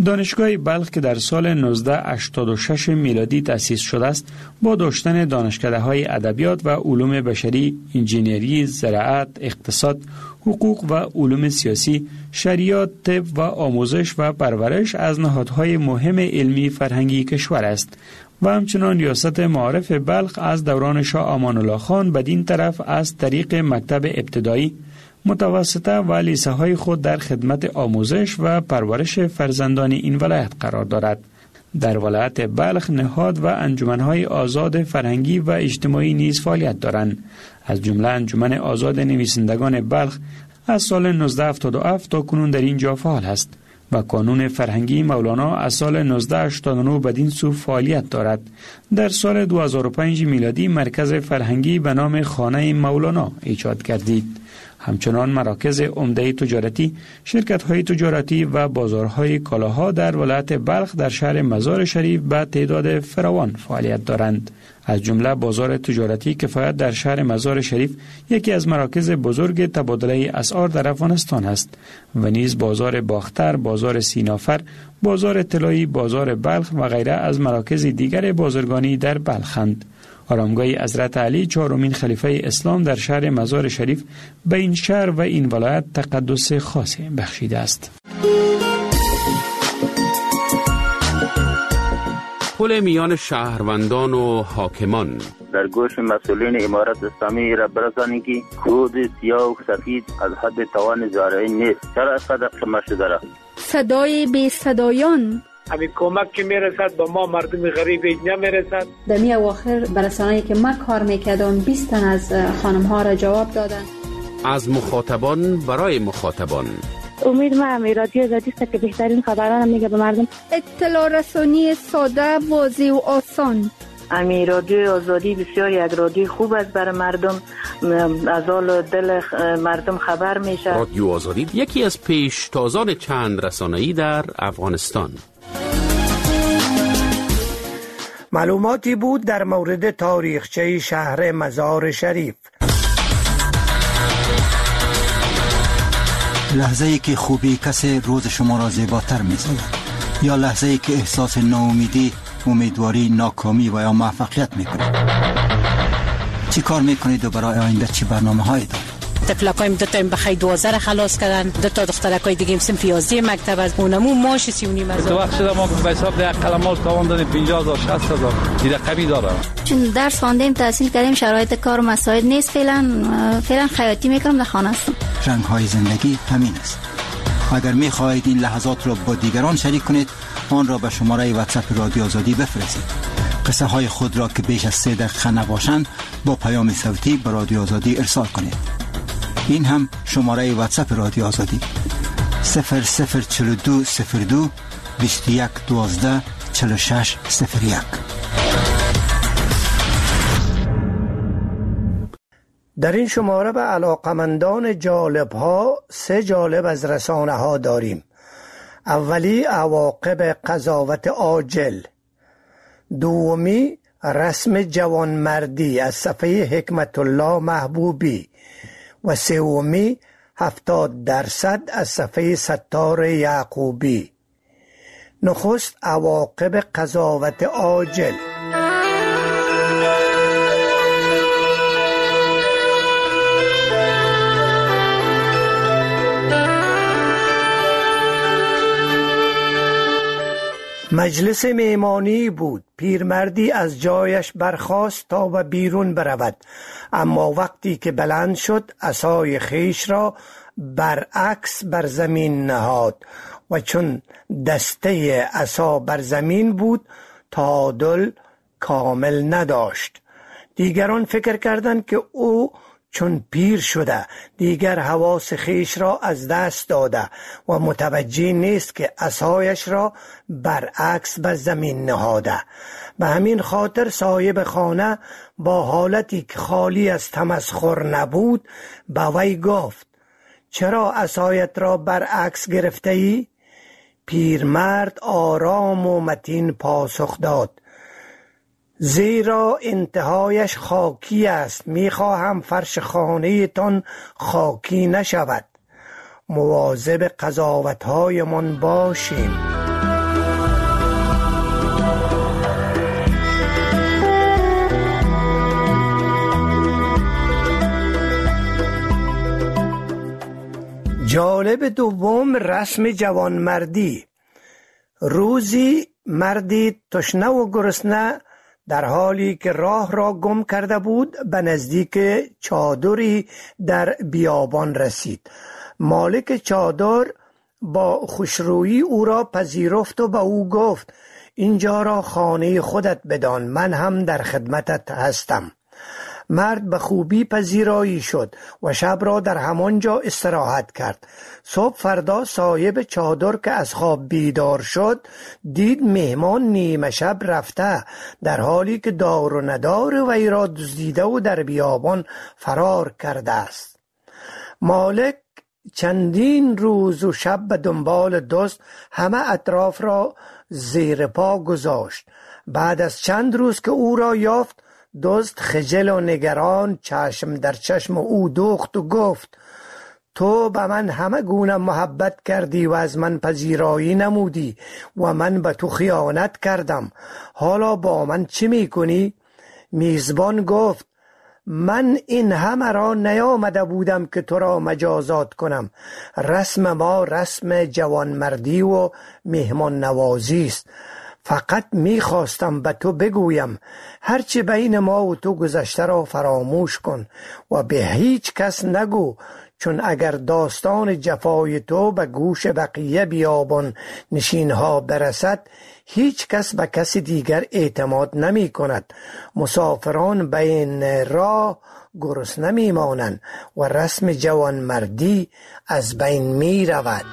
دانشگاه بلخ که در سال 1986 میلادی تأسیس شده است، با داشتن دانشکده‌های ادبیات و علوم بشری، انجینری، زراعت، اقتصاد، حقوق و علوم سیاسی، شریعت، طب و آموزش و پرورش از نهادهای مهم علمی فرهنگی کشور است و همچنان ریاست معارف بلخ از دوران شاه امان الله خان بدین طرف از طریق مکتب ابتدایی، متوسطه و لیسه های خود در خدمت آموزش و پرورش فرزندان این ولایت قرار دارد. در ولایت بلخ نهاد و انجمنهای آزاد فرهنگی و اجتماعی نیز فعالیت دارند. از جمله انجمن آزاد نویسندگان بلخ از سال 1977 تا کنون در اینجا فعال است و کانون فرهنگی مولانا از سال 1989 بدین سو فعالیت دارد. در سال 2005 میلادی مرکز فرهنگی به نام خانه مولانا ایجاد گردید. همچنان مراکز عمده تجارتی، شرکت‌های تجارتی و بازارهای کالاها در ولایت بلخ در شهر مزار شریف به تعداد فراوان فعالیت دارند. از جمله بازار تجارتی کفایت در شهر مزار شریف یکی از مراکز بزرگ تبادله اسعار در افغانستان است و نیز بازار باختر، بازار سینافر، بازار طلایی، بازار بلخ و غیره از مراکز دیگر بازرگانی در بلخند. آرامگاه حضرت علی چهارمین خلیفه اسلام در شهر مزار شریف به این شهر و این ولایت تقدس خاصی بخشیده است. پل میان شهروندان و حاکمان در گوش مسئولین امارت اسلامی را برسانید که خود سیاه و سفید از حد توان زارعین نیست. چرا از قدر شما شده را؟ صدای بی صدایان همین کمک که میرسد با ما مردم غریب نمیرسد. در می اواخر برسانه‌ای که من کار میکردم 20 تن از خانم ها را جواب دادن. از مخاطبان برای مخاطبان. امید من رادیو آزادی است که بهترین خبران میگه به مردم. اطلاع رسانی ساده، واضح و آسان. امی رادیو آزادی بسیار یک رادیو خوب است برای مردم، از حال دل مردم خبر میشه. رادیو آزادی یکی از پیشتازان چند رسانه‌ای در افغانستان. معلوماتی بود در مورد تاریخچه شهر مزار شریف. لحظه‌ای که خوبی کسی روز شما را زیباتر می‌سازد، یا لحظه‌ای که احساس ناامیدی، امیدواری، ناکامی و یا موفقیت می‌کنید. چی کار می‌کنید و برای آینده چی برنامه‌هایی دارید؟ تفلکایم دو تا بخای 12 خلاص کردن، دو تا دخترکای دیگه صنف 11 مکتب از اونمو ماش 39 از تو وقت شده ما به حساب ده قلمال تاوان دادیم 50000 60000 این رقمی داره. چون درس خواندیم، تحصیل کردیم، شرایط کار و مساعد نیست، فعلا خیاطی میکنم، در خانه هستم. رنگ‌های زندگی همین است. اگر می‌خواهید این لحظات را با دیگران شریک کنید، آن را به شماره واتساپ رادیو آزادی بفرستید. قصه های خود را که بیش از 3 دقیقه نباشند با پیام صوتی به رادیو آزادی ارسال کنید. این هم شماره واتساپ رادیو آزادی 004202 21 12 46 01. در این شماره به علاقمندان جالب ها 3 جالب از رسانه ها داریم. اولی عواقب قضاوت عاجل، دومی رسم جوانمردی از صفحه حکمت الله محبوبی و سومی 70% از صفحه ستار یعقوبی. نخست عواقب قضاوت عاجل. مجلس مهمانی بود. پیرمردی از جایش برخاست تا به بیرون برود، اما وقتی که بلند شد عصای خیش را برعکس بر زمین نهاد و چون دسته عصا بر زمین بود تعادل کامل نداشت. دیگران فکر کردند که او چون پیر شده دیگر حواس خیش را از دست داده و متوجه نیست که عصایش را برعکس بر زمین نهاده. به همین خاطر صاحب خانه با حالتی که خالی از تمسخر نبود به وی گفت: چرا عصایت را برعکس گرفته ای؟ پیرمرد آرام و متین پاسخ داد: زیرا انتهایش خاکی است، میخواهم فرش خانه تان خاکی نشود. مواظب قضاوت‌هایمان باشیم. جالب دوم رسم جوانمردی. روزی مردی تشنه و گرسنه در حالی که راه را گم کرده بود به نزدیک چادری در بیابان رسید. مالک چادر با خوشرویی او را پذیرفت و به او گفت اینجا را خانه خودت بدان، من هم در خدمتت هستم. مرد به خوبی پذیرایی شد و شب را در همانجا استراحت کرد. صبح فردا صاحب چادر که از خواب بیدار شد دید مهمان نیمه شب رفته، در حالی که دار و ندار وی را دزدیده و در بیابان فرار کرده است. مالک چندین روز و شب به دنبال دزد همه اطراف را زیر پا گذاشت. بعد از چند روز که او را یافت، دزد خجل و نگران چشم در چشم او دوخت و گفت تو به من همه گونه محبت کردی و از من پذیرایی نمودی و من به تو خیانت کردم، حالا با من چی میکنی؟ میزبان گفت من این همه را نیامده بودم که تو را مجازات کنم. رسم ما رسم جوانمردی و مهمان نوازی است. فقط میخواستم به تو بگویم هرچی بین ما و تو گذشته را فراموش کن و به هیچ کس نگو، چون اگر داستان جفای تو به گوش بقیه بیابان نشینها برسد هیچ کس به کسی دیگر اعتماد نمی کند. مسافران بین راه گرسنه می مانند و رسم جوانمردی از بین می رود.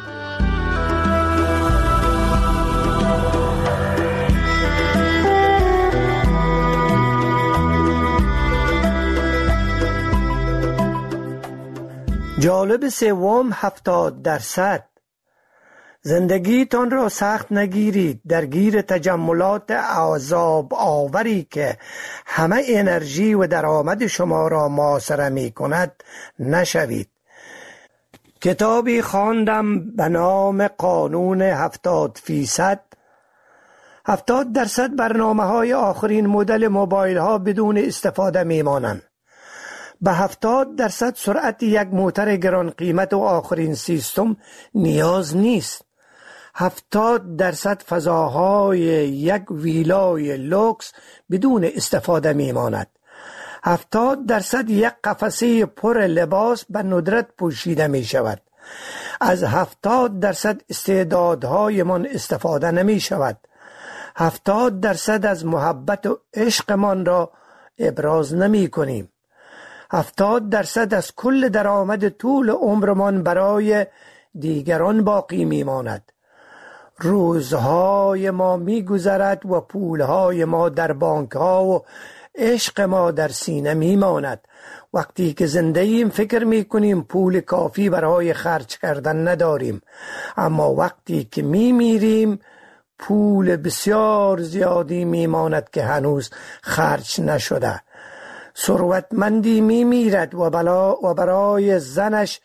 جالب سوم 70%. زندگیتان را سخت نگیرید، درگیر تجملات عذاب آوری که همه انرژی و درآمد شما را محاصره می کند نشوید. کتابی خواندم به نام قانون 70%. 70% برنامه های آخرین مدل موبایل ها بدون استفاده می مانند. به 70% سرعت یک موتر گران قیمت و آخرین سیستم نیاز نیست. 70% فضاهای یک ویلای لوکس بدون استفاده می ماند. 70% یک قفسه پر لباس به ندرت پوشیده می شود. از 70% استعدادهای من استفاده نمی شود. 70% از محبت و عشقمان را ابراز نمی کنیم. 70% از کل درآمد طول عمرمان برای دیگران باقی می ماند. روزهای ما می گذرد و پولهای ما در بانک ها و عشق ما در سینه می ماند. وقتی که زنده ایم فکر می کنیم پول کافی برای خرج کردن نداریم، اما وقتی که می میریم پول بسیار زیادی می ماند که هنوز خرج نشده. ثروتمندی می میرد و برای زنش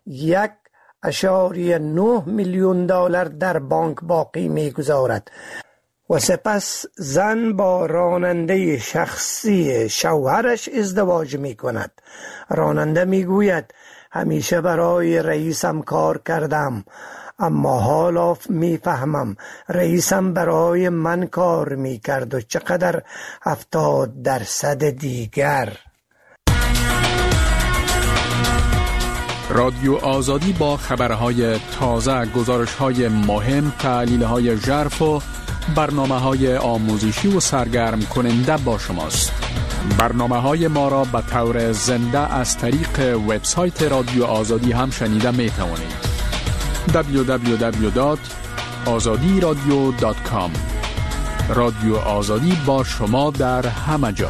1.9 میلیون دلار در بانک باقی می گذارد و سپس زن با راننده شخصی شوهرش ازدواج می کند. راننده می گوید همیشه برای رئیسم کار کردم، اما حالا می فهمم رئیسم برای من کار می کرد و چقدر 70% دیگر. رادیو آزادی با خبرهای تازه، گزارشهای مهم، تحلیلهای ژرف و برنامه‌های آموزشی و سرگرم کننده با شماست. برنامه‌های ما را به طور زنده از طریق وبسایت رادیو آزادی هم شنیده می توانید. www.azadiradio.com. رادیو آزادی با شما در همه جا.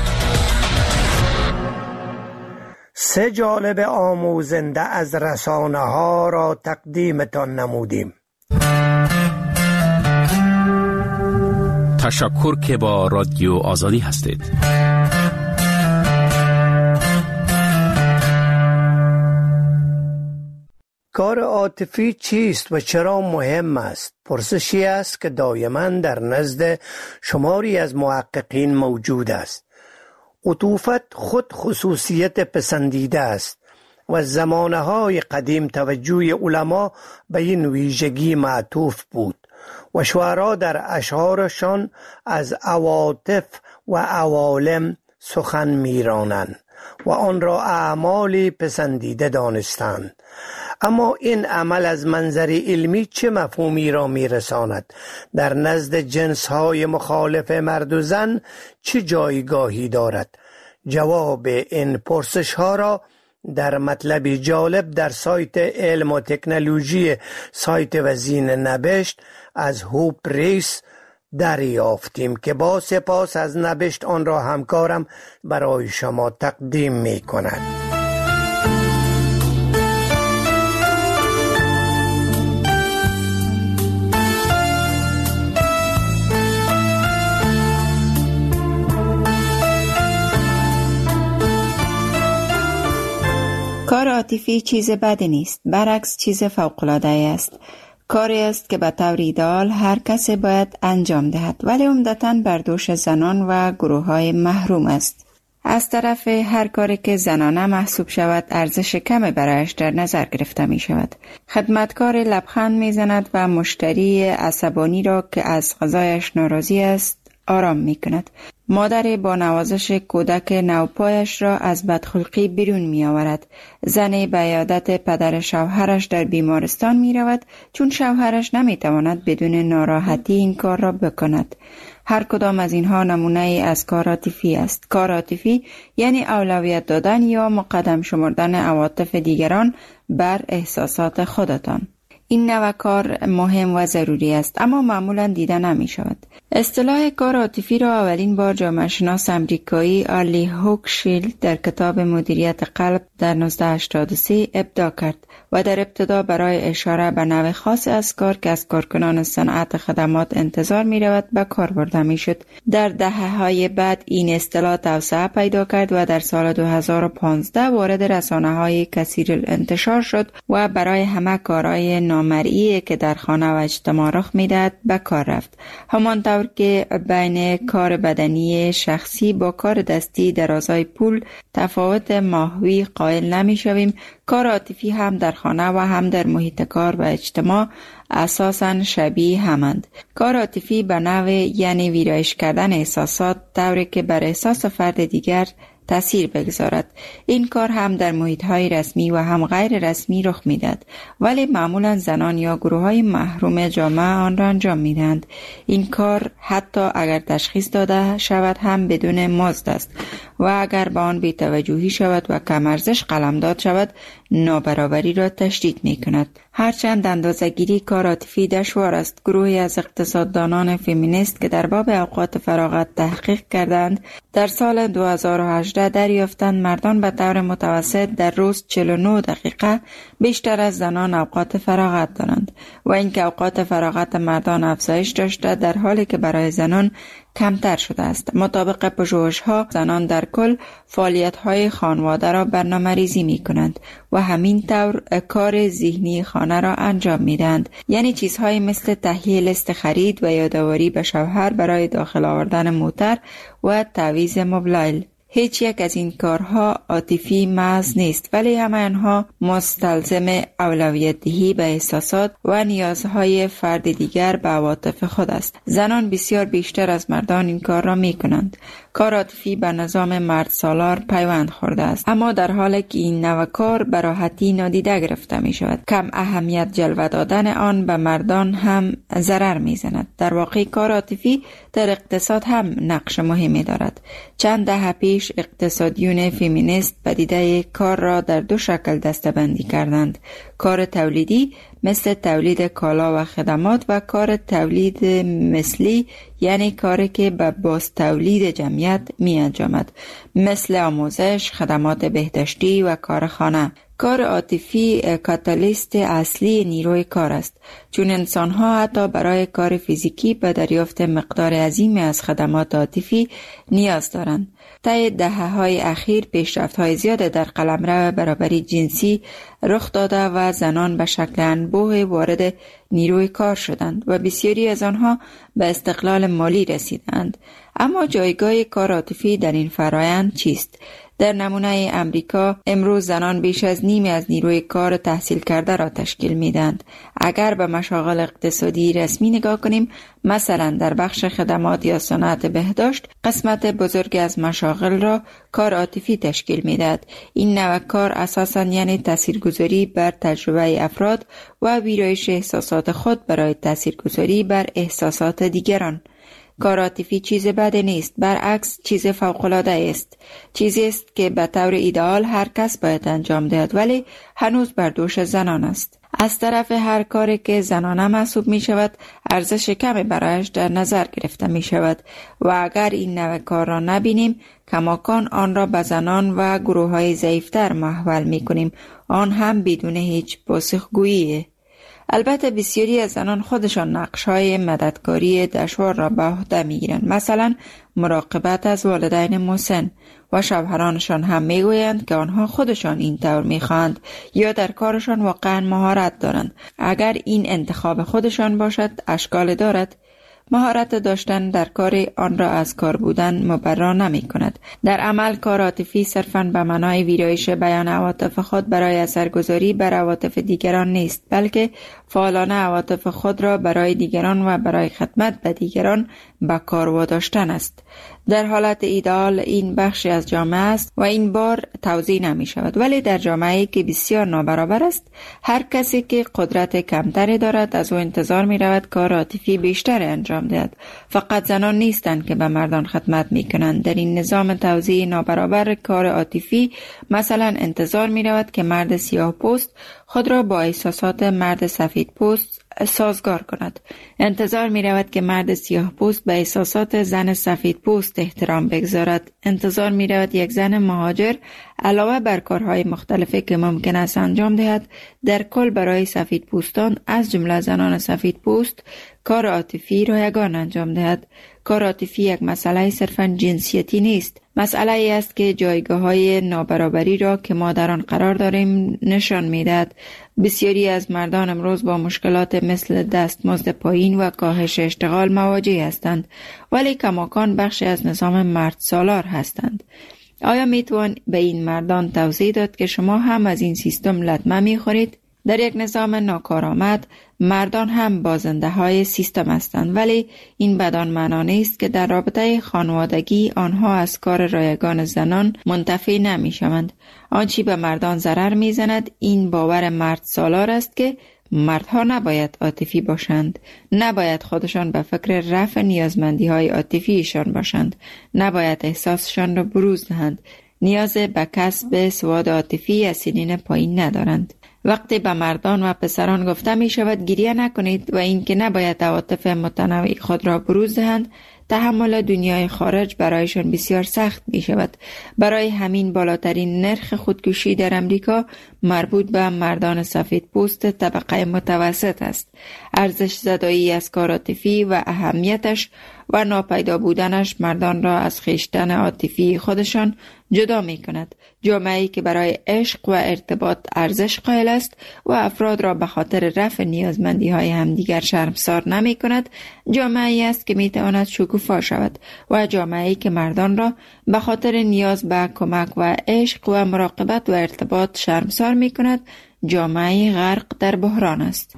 3 جالب آموزنده از رسانه ها را تقدیمتان نمودیم. تشکر که با رادیو آزادی هستید. کار عاطفی چیست و چرا مهم است؟ پرسشی است که دائما در نزد شماری از محققین موجود است. عطوفت خود خصوصیت پسندیده است، و زمانه‌های قدیم توجه علما به این ویژگی معطوف بود و شعرا در اشعارشان از عواطف و عوالم سخن می‌رانند و آن را اعمالی پسندیده دانستند. اما این عمل از منظر علمی چه مفهومی را می‌رساند؟ در نزد جنس‌های مخالف مرد و زن چه جایگاهی دارد؟ جواب این پرسش‌ها را در مطلب جالب در سایت علم و تکنولوژی سایت وزین نبشت از هوپ ریس دریافتیم که با سپاس از نبشت آن را همکارم برای شما تقدیم می کند. کار عاطفی چیز بدی نیست، برعکس چیز فوق‌العاده است. کاری است که به طور ایدئال هر کسی باید انجام دهد، ولی عمدتاً بر دوش زنان و گروه‌های محروم است. از طرف هر کاری که زنانه محسوب شود ارزش کمی برایش در نظر گرفته می شود. خدمتکار لبخند می زند و مشتری عصبانی را که از غذایش ناراضی است آرام می کند. مادر با نوازش کودک نوپایش را از بدخلقی بیرون می آورد. زن به عیادت پدر شوهرش در بیمارستان می رود چون شوهرش نمی تواند بدون ناراحتی این کار را بکند. هر کدام از اینها نمونه ای از کار عاطفی است. کار عاطفی یعنی اولویت دادن یا مقدم شمردن عواطف دیگران بر احساسات خودتان. این نوع کار مهم و ضروری است اما معمولا دیده نمی شود. اصطلاح کار عاطفی را اولین بار جامعه شناس امریکایی آرلی هوکشیلد در کتاب مدیریت قلب در 1983 ابداع کرد و در ابتدا برای اشاره به نوع خاص از کار که از کارکنان صنعت خدمات انتظار می رود به کار برده می شد. در دهه‌های بعد این اصطلاح توسعه پیدا کرد و در سال 2015 وارد رسانه‌های کثیر الانتشار شد و برای همه کارهای نامرئی که در خانه و اجتماع رخ می‌دهد به کار رفت. همانطور که بین کار بدنی شخصی با کار دستی در ازای پول تفاوت ماهوی قائل نمی‌شویم، کار عاطفی هم در خانه و هم در محیط کار و اجتماع اساساً شبیه همند. کار عاطفی به نوع یعنی ویرایش کردن احساسات طوری که بر احساس فرد دیگر تأثیر بگذارد. این کار هم در محیط‌های رسمی و هم غیر رسمی رخ می‌دهد، ولی معمولاً زنان یا گروه‌های محروم جامعه آن را انجام می‌دهند. این کار حتی اگر تشخیص داده شود هم بدون مزد است و اگر به آن بی‌توجهی شود و کم ارزش قلمداد شود نابرابری را تشدید می‌کند. هرچند اندازه‌گیری کار عاطفی دشوار است، گروهی از اقتصاددانان فمینیست که در باب اوقات فراغت تحقیق کردند در سال 2018 دریافتند مردان به طور متوسط در روز 49 دقیقه بیشتر از زنان اوقات فراغت دارند و اینکه اوقات فراغت مردان افزایش داشته در حالی که برای زنان کمتر شده است. مطابق پژوهش‌ها زنان در کل فعالیت‌های خانواده را برنامه‌ریزی می‌کنند و همین طور کار ذهنی خانه را انجام می‌دهند، یعنی چیزهایی مثل تهیه لیست خرید و یادآوری به شوهر برای داخل آوردن موتر و تعویض موبایل. هیچ یک از این کارها عاطفی محض نیست، ولی همه آنها مستلزم اولویت دهی به احساسات و نیازهای فرد دیگر به عواطف خود است. زنان بسیار بیشتر از مردان این کار را می کنند. کار عاطفی به نظام مرد سالار پیوند خورده است، اما در حالی که این نوع کار به راحتی نادیده گرفته می شود. کم اهمیت جلوه دادن آن به مردان هم ضرر می زند. در واقع کار عاطفی در اقتصاد هم نقش مهمی دارد. چند دهه پیش اقتصادیون فمینیست پدیده کار را در دو شکل دسته‌بندی کردند: کار تولیدی مثل تولید کالا و خدمات و کار تولید مثلی یعنی کاری که به باز تولید جمعیت می انجامد مثل آموزش، خدمات بهداشتی و کارخانه. کار عاطفی کاتالیست اصلی نیروی کار است. چون انسان‌ها حتی برای کار فیزیکی به دریافت مقدار عظیمی از خدمات عاطفی نیاز دارند. طی دهه‌های اخیر پیشرفت‌های زیاد در قلمرو برابری جنسی رخ داده و زنان به شکل انبوه وارد نیروی کار شدند و بسیاری از آنها به استقلال مالی رسیدند. اما جایگاه کار عاطفی در این فرایند چیست؟ در نمونه امریکا امروز زنان بیش از نیمی از نیروی کار تحصیل کرده را تشکیل میدند. اگر به مشاغل اقتصادی رسمی نگاه کنیم، مثلا در بخش خدمات یا صنعت بهداشت، قسمت بزرگی از مشاغل را کار عاطفی تشکیل میدهد. این نوع کار اساساً یعنی تاثیرگذاری بر تجربه افراد و ویرایش احساسات خود برای تاثیرگذاری بر احساسات دیگران. کار عاطفی چیز بدی نیست، برعکس چیز فوق‌العاده است. چیزی است که به طور ایدئال هر کس باید انجام دهد، ولی هنوز بر دوش زنان است. از طرف هر کاری که زنانه محسوب می شود، ارزش کمی برایش در نظر گرفته می شود و اگر این نوع کار را نبینیم، کماکان آن را به زنان و گروه های ضعیفتر محول می کنیم، آن هم بدون هیچ پاسخگویی. البته بسیاری از زنان خودشان نقش‌های مددکاری دشوار را به عهده می‌گیرند، مثلا مراقبت از والدین مسن، و شوهرانشان هم میگویند که آنها خودشان این طور می‌خواهند یا در کارشان واقعا مهارت دارند. اگر این انتخاب خودشان باشد اشکال دارد. مهارت داشتن در کار آن را از کار بودن مبرا نمی کند. در عمل کار عاطفی صرفاً به معنای ویرایش بیان عواطف خود برای اثرگذاری بر عواطف دیگران نیست، بلکه فعالانه عواطف خود را برای دیگران و برای خدمت به دیگران به کار واداشتن است. در حالت ایدئال این بخشی از جامعه است و این بار توزیع نمی شود، ولی در جامعه‌ای که بسیار نابرابر است، هر کسی که قدرت کمتری دارد از او انتظار می رود کار عاطفی بیشتر انجام دهد. فقط زنان نیستند که به مردان خدمت می کنند. در این نظام توزیع نابرابر کار عاطفی مثلا انتظار می رود که مرد سیاه پوست خود را با احساسات مرد سفید پوست سازگار کند. انتظار می رود که مرد سیاه پوست به احساسات زن سفید پوست احترام بگذارد. انتظار می رود یک زن مهاجر علاوه بر کارهای مختلفی که ممکن است انجام دهد، در کل برای سفید پوستان از جمله زنان سفید پوست کار عاطفی رایگان انجام دهد. کار عاطفی یک مسئله صرفاً جنسیتی نیست. مسئله ای است که جایگاه‌های نابرابری را که ما در آن قرار داریم نشان می‌دهد. بسیاری از مردان امروز با مشکلات مثل دستمزد پایین و کاهش اشتغال مواجه هستند، ولی کماکان بخشی از نظام مرد سالار هستند. آیا میتوان به این مردان توضیح داد که شما هم از این سیستم لطمه میخورید؟ در یک نظام ناکارآمد مردان هم بازنده های سیستم هستند، ولی این بدان معنا نیست که در رابطه خانوادگی آنها از کار رایگان زنان منتفی نمی شوند. آنچه به مردان ضرر می زند این باور مرد سالار است که مردها نباید عاطفی باشند، نباید خودشان به فکر رفع نیازمندی های عاطفیشان باشند، نباید احساسشان را بروز دهند، نیاز به کسب سواد عاطفی از سنین پایین ندارند. وقتی به مردان و پسران گفته می شود گریه نکنید و اینکه نباید عواطف متنوع خود را بروز دهند، تحمل دنیای خارج برایشان بسیار سخت می شود. برای همین بالاترین نرخ خودکشی در امریکا مربوط به مردان سفید پوست طبقه متوسط است. ارزش زدایی از کار عاطفی و اهمیتش و ناپیدا بودنش مردان را از خویشتن عاطفی خودشان جدا می کند. جامعه‌ای که برای عشق و ارتباط ارزش قائل است و افراد را به خاطر رفع نیازمندی های همدیگر شرمسار نمی کند، جامعه‌ای است که می تواند شکوفا شود و جامعه‌ای که مردان را به خاطر نیاز به کمک و عشق و مراقبت و ارتباط شرمسار می کند، جامعه‌ای غرق در بحران است.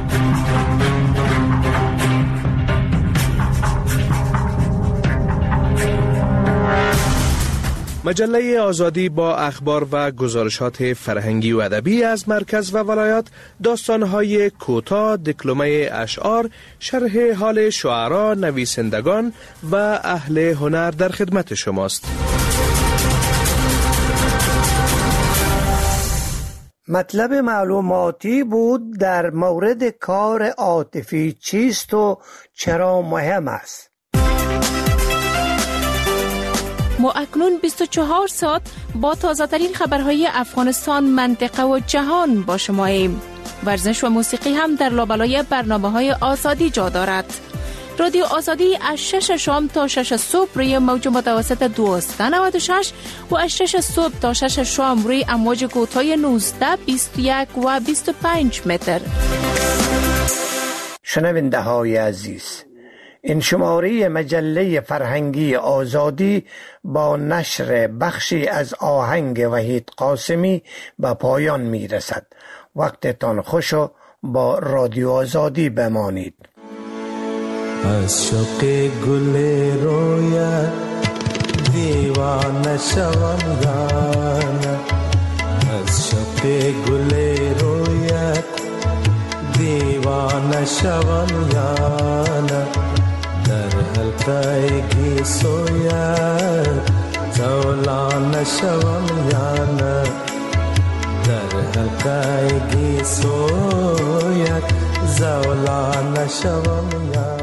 مجله آزادی با اخبار و گزارشات فرهنگی و ادبی از مرکز و ولایات، داستان‌های کوتاه، دکلمه اشعار، شرح حال شعرا، نویسندگان و اهل هنر در خدمت شماست. مطلب معلوماتی بود در مورد کار عاطفی چیست و چرا مهم است. ما اکنون 24 ساعت با تازه ترین خبرهای افغانستان، منطقه و جهان با شماییم. ورزش و موسیقی هم در لابلای برنامه‌های آزادی جا دارد. رادیو آزادی از 6 شام تا 6 صبح روی موج متوسط 1296 و از 6 صبح تا 6 شام روی امواج کوتاه 19، 21 و 25 متر. شنونده های عزیز، این شماره مجله فرهنگی آزادی با نشر بخشی از آهنگ وحید قاسمی به پایان می رسد. وقتتان خوش و با رادیو آزادی بمانید. از شوق گل رویت دیوانه شوم یانه، از شوق گل رویت دیوانه شوم یانه، در حلقه گیسویت زولانه شوم یانه، در حلقه گیسویت زولانه شوم یانه.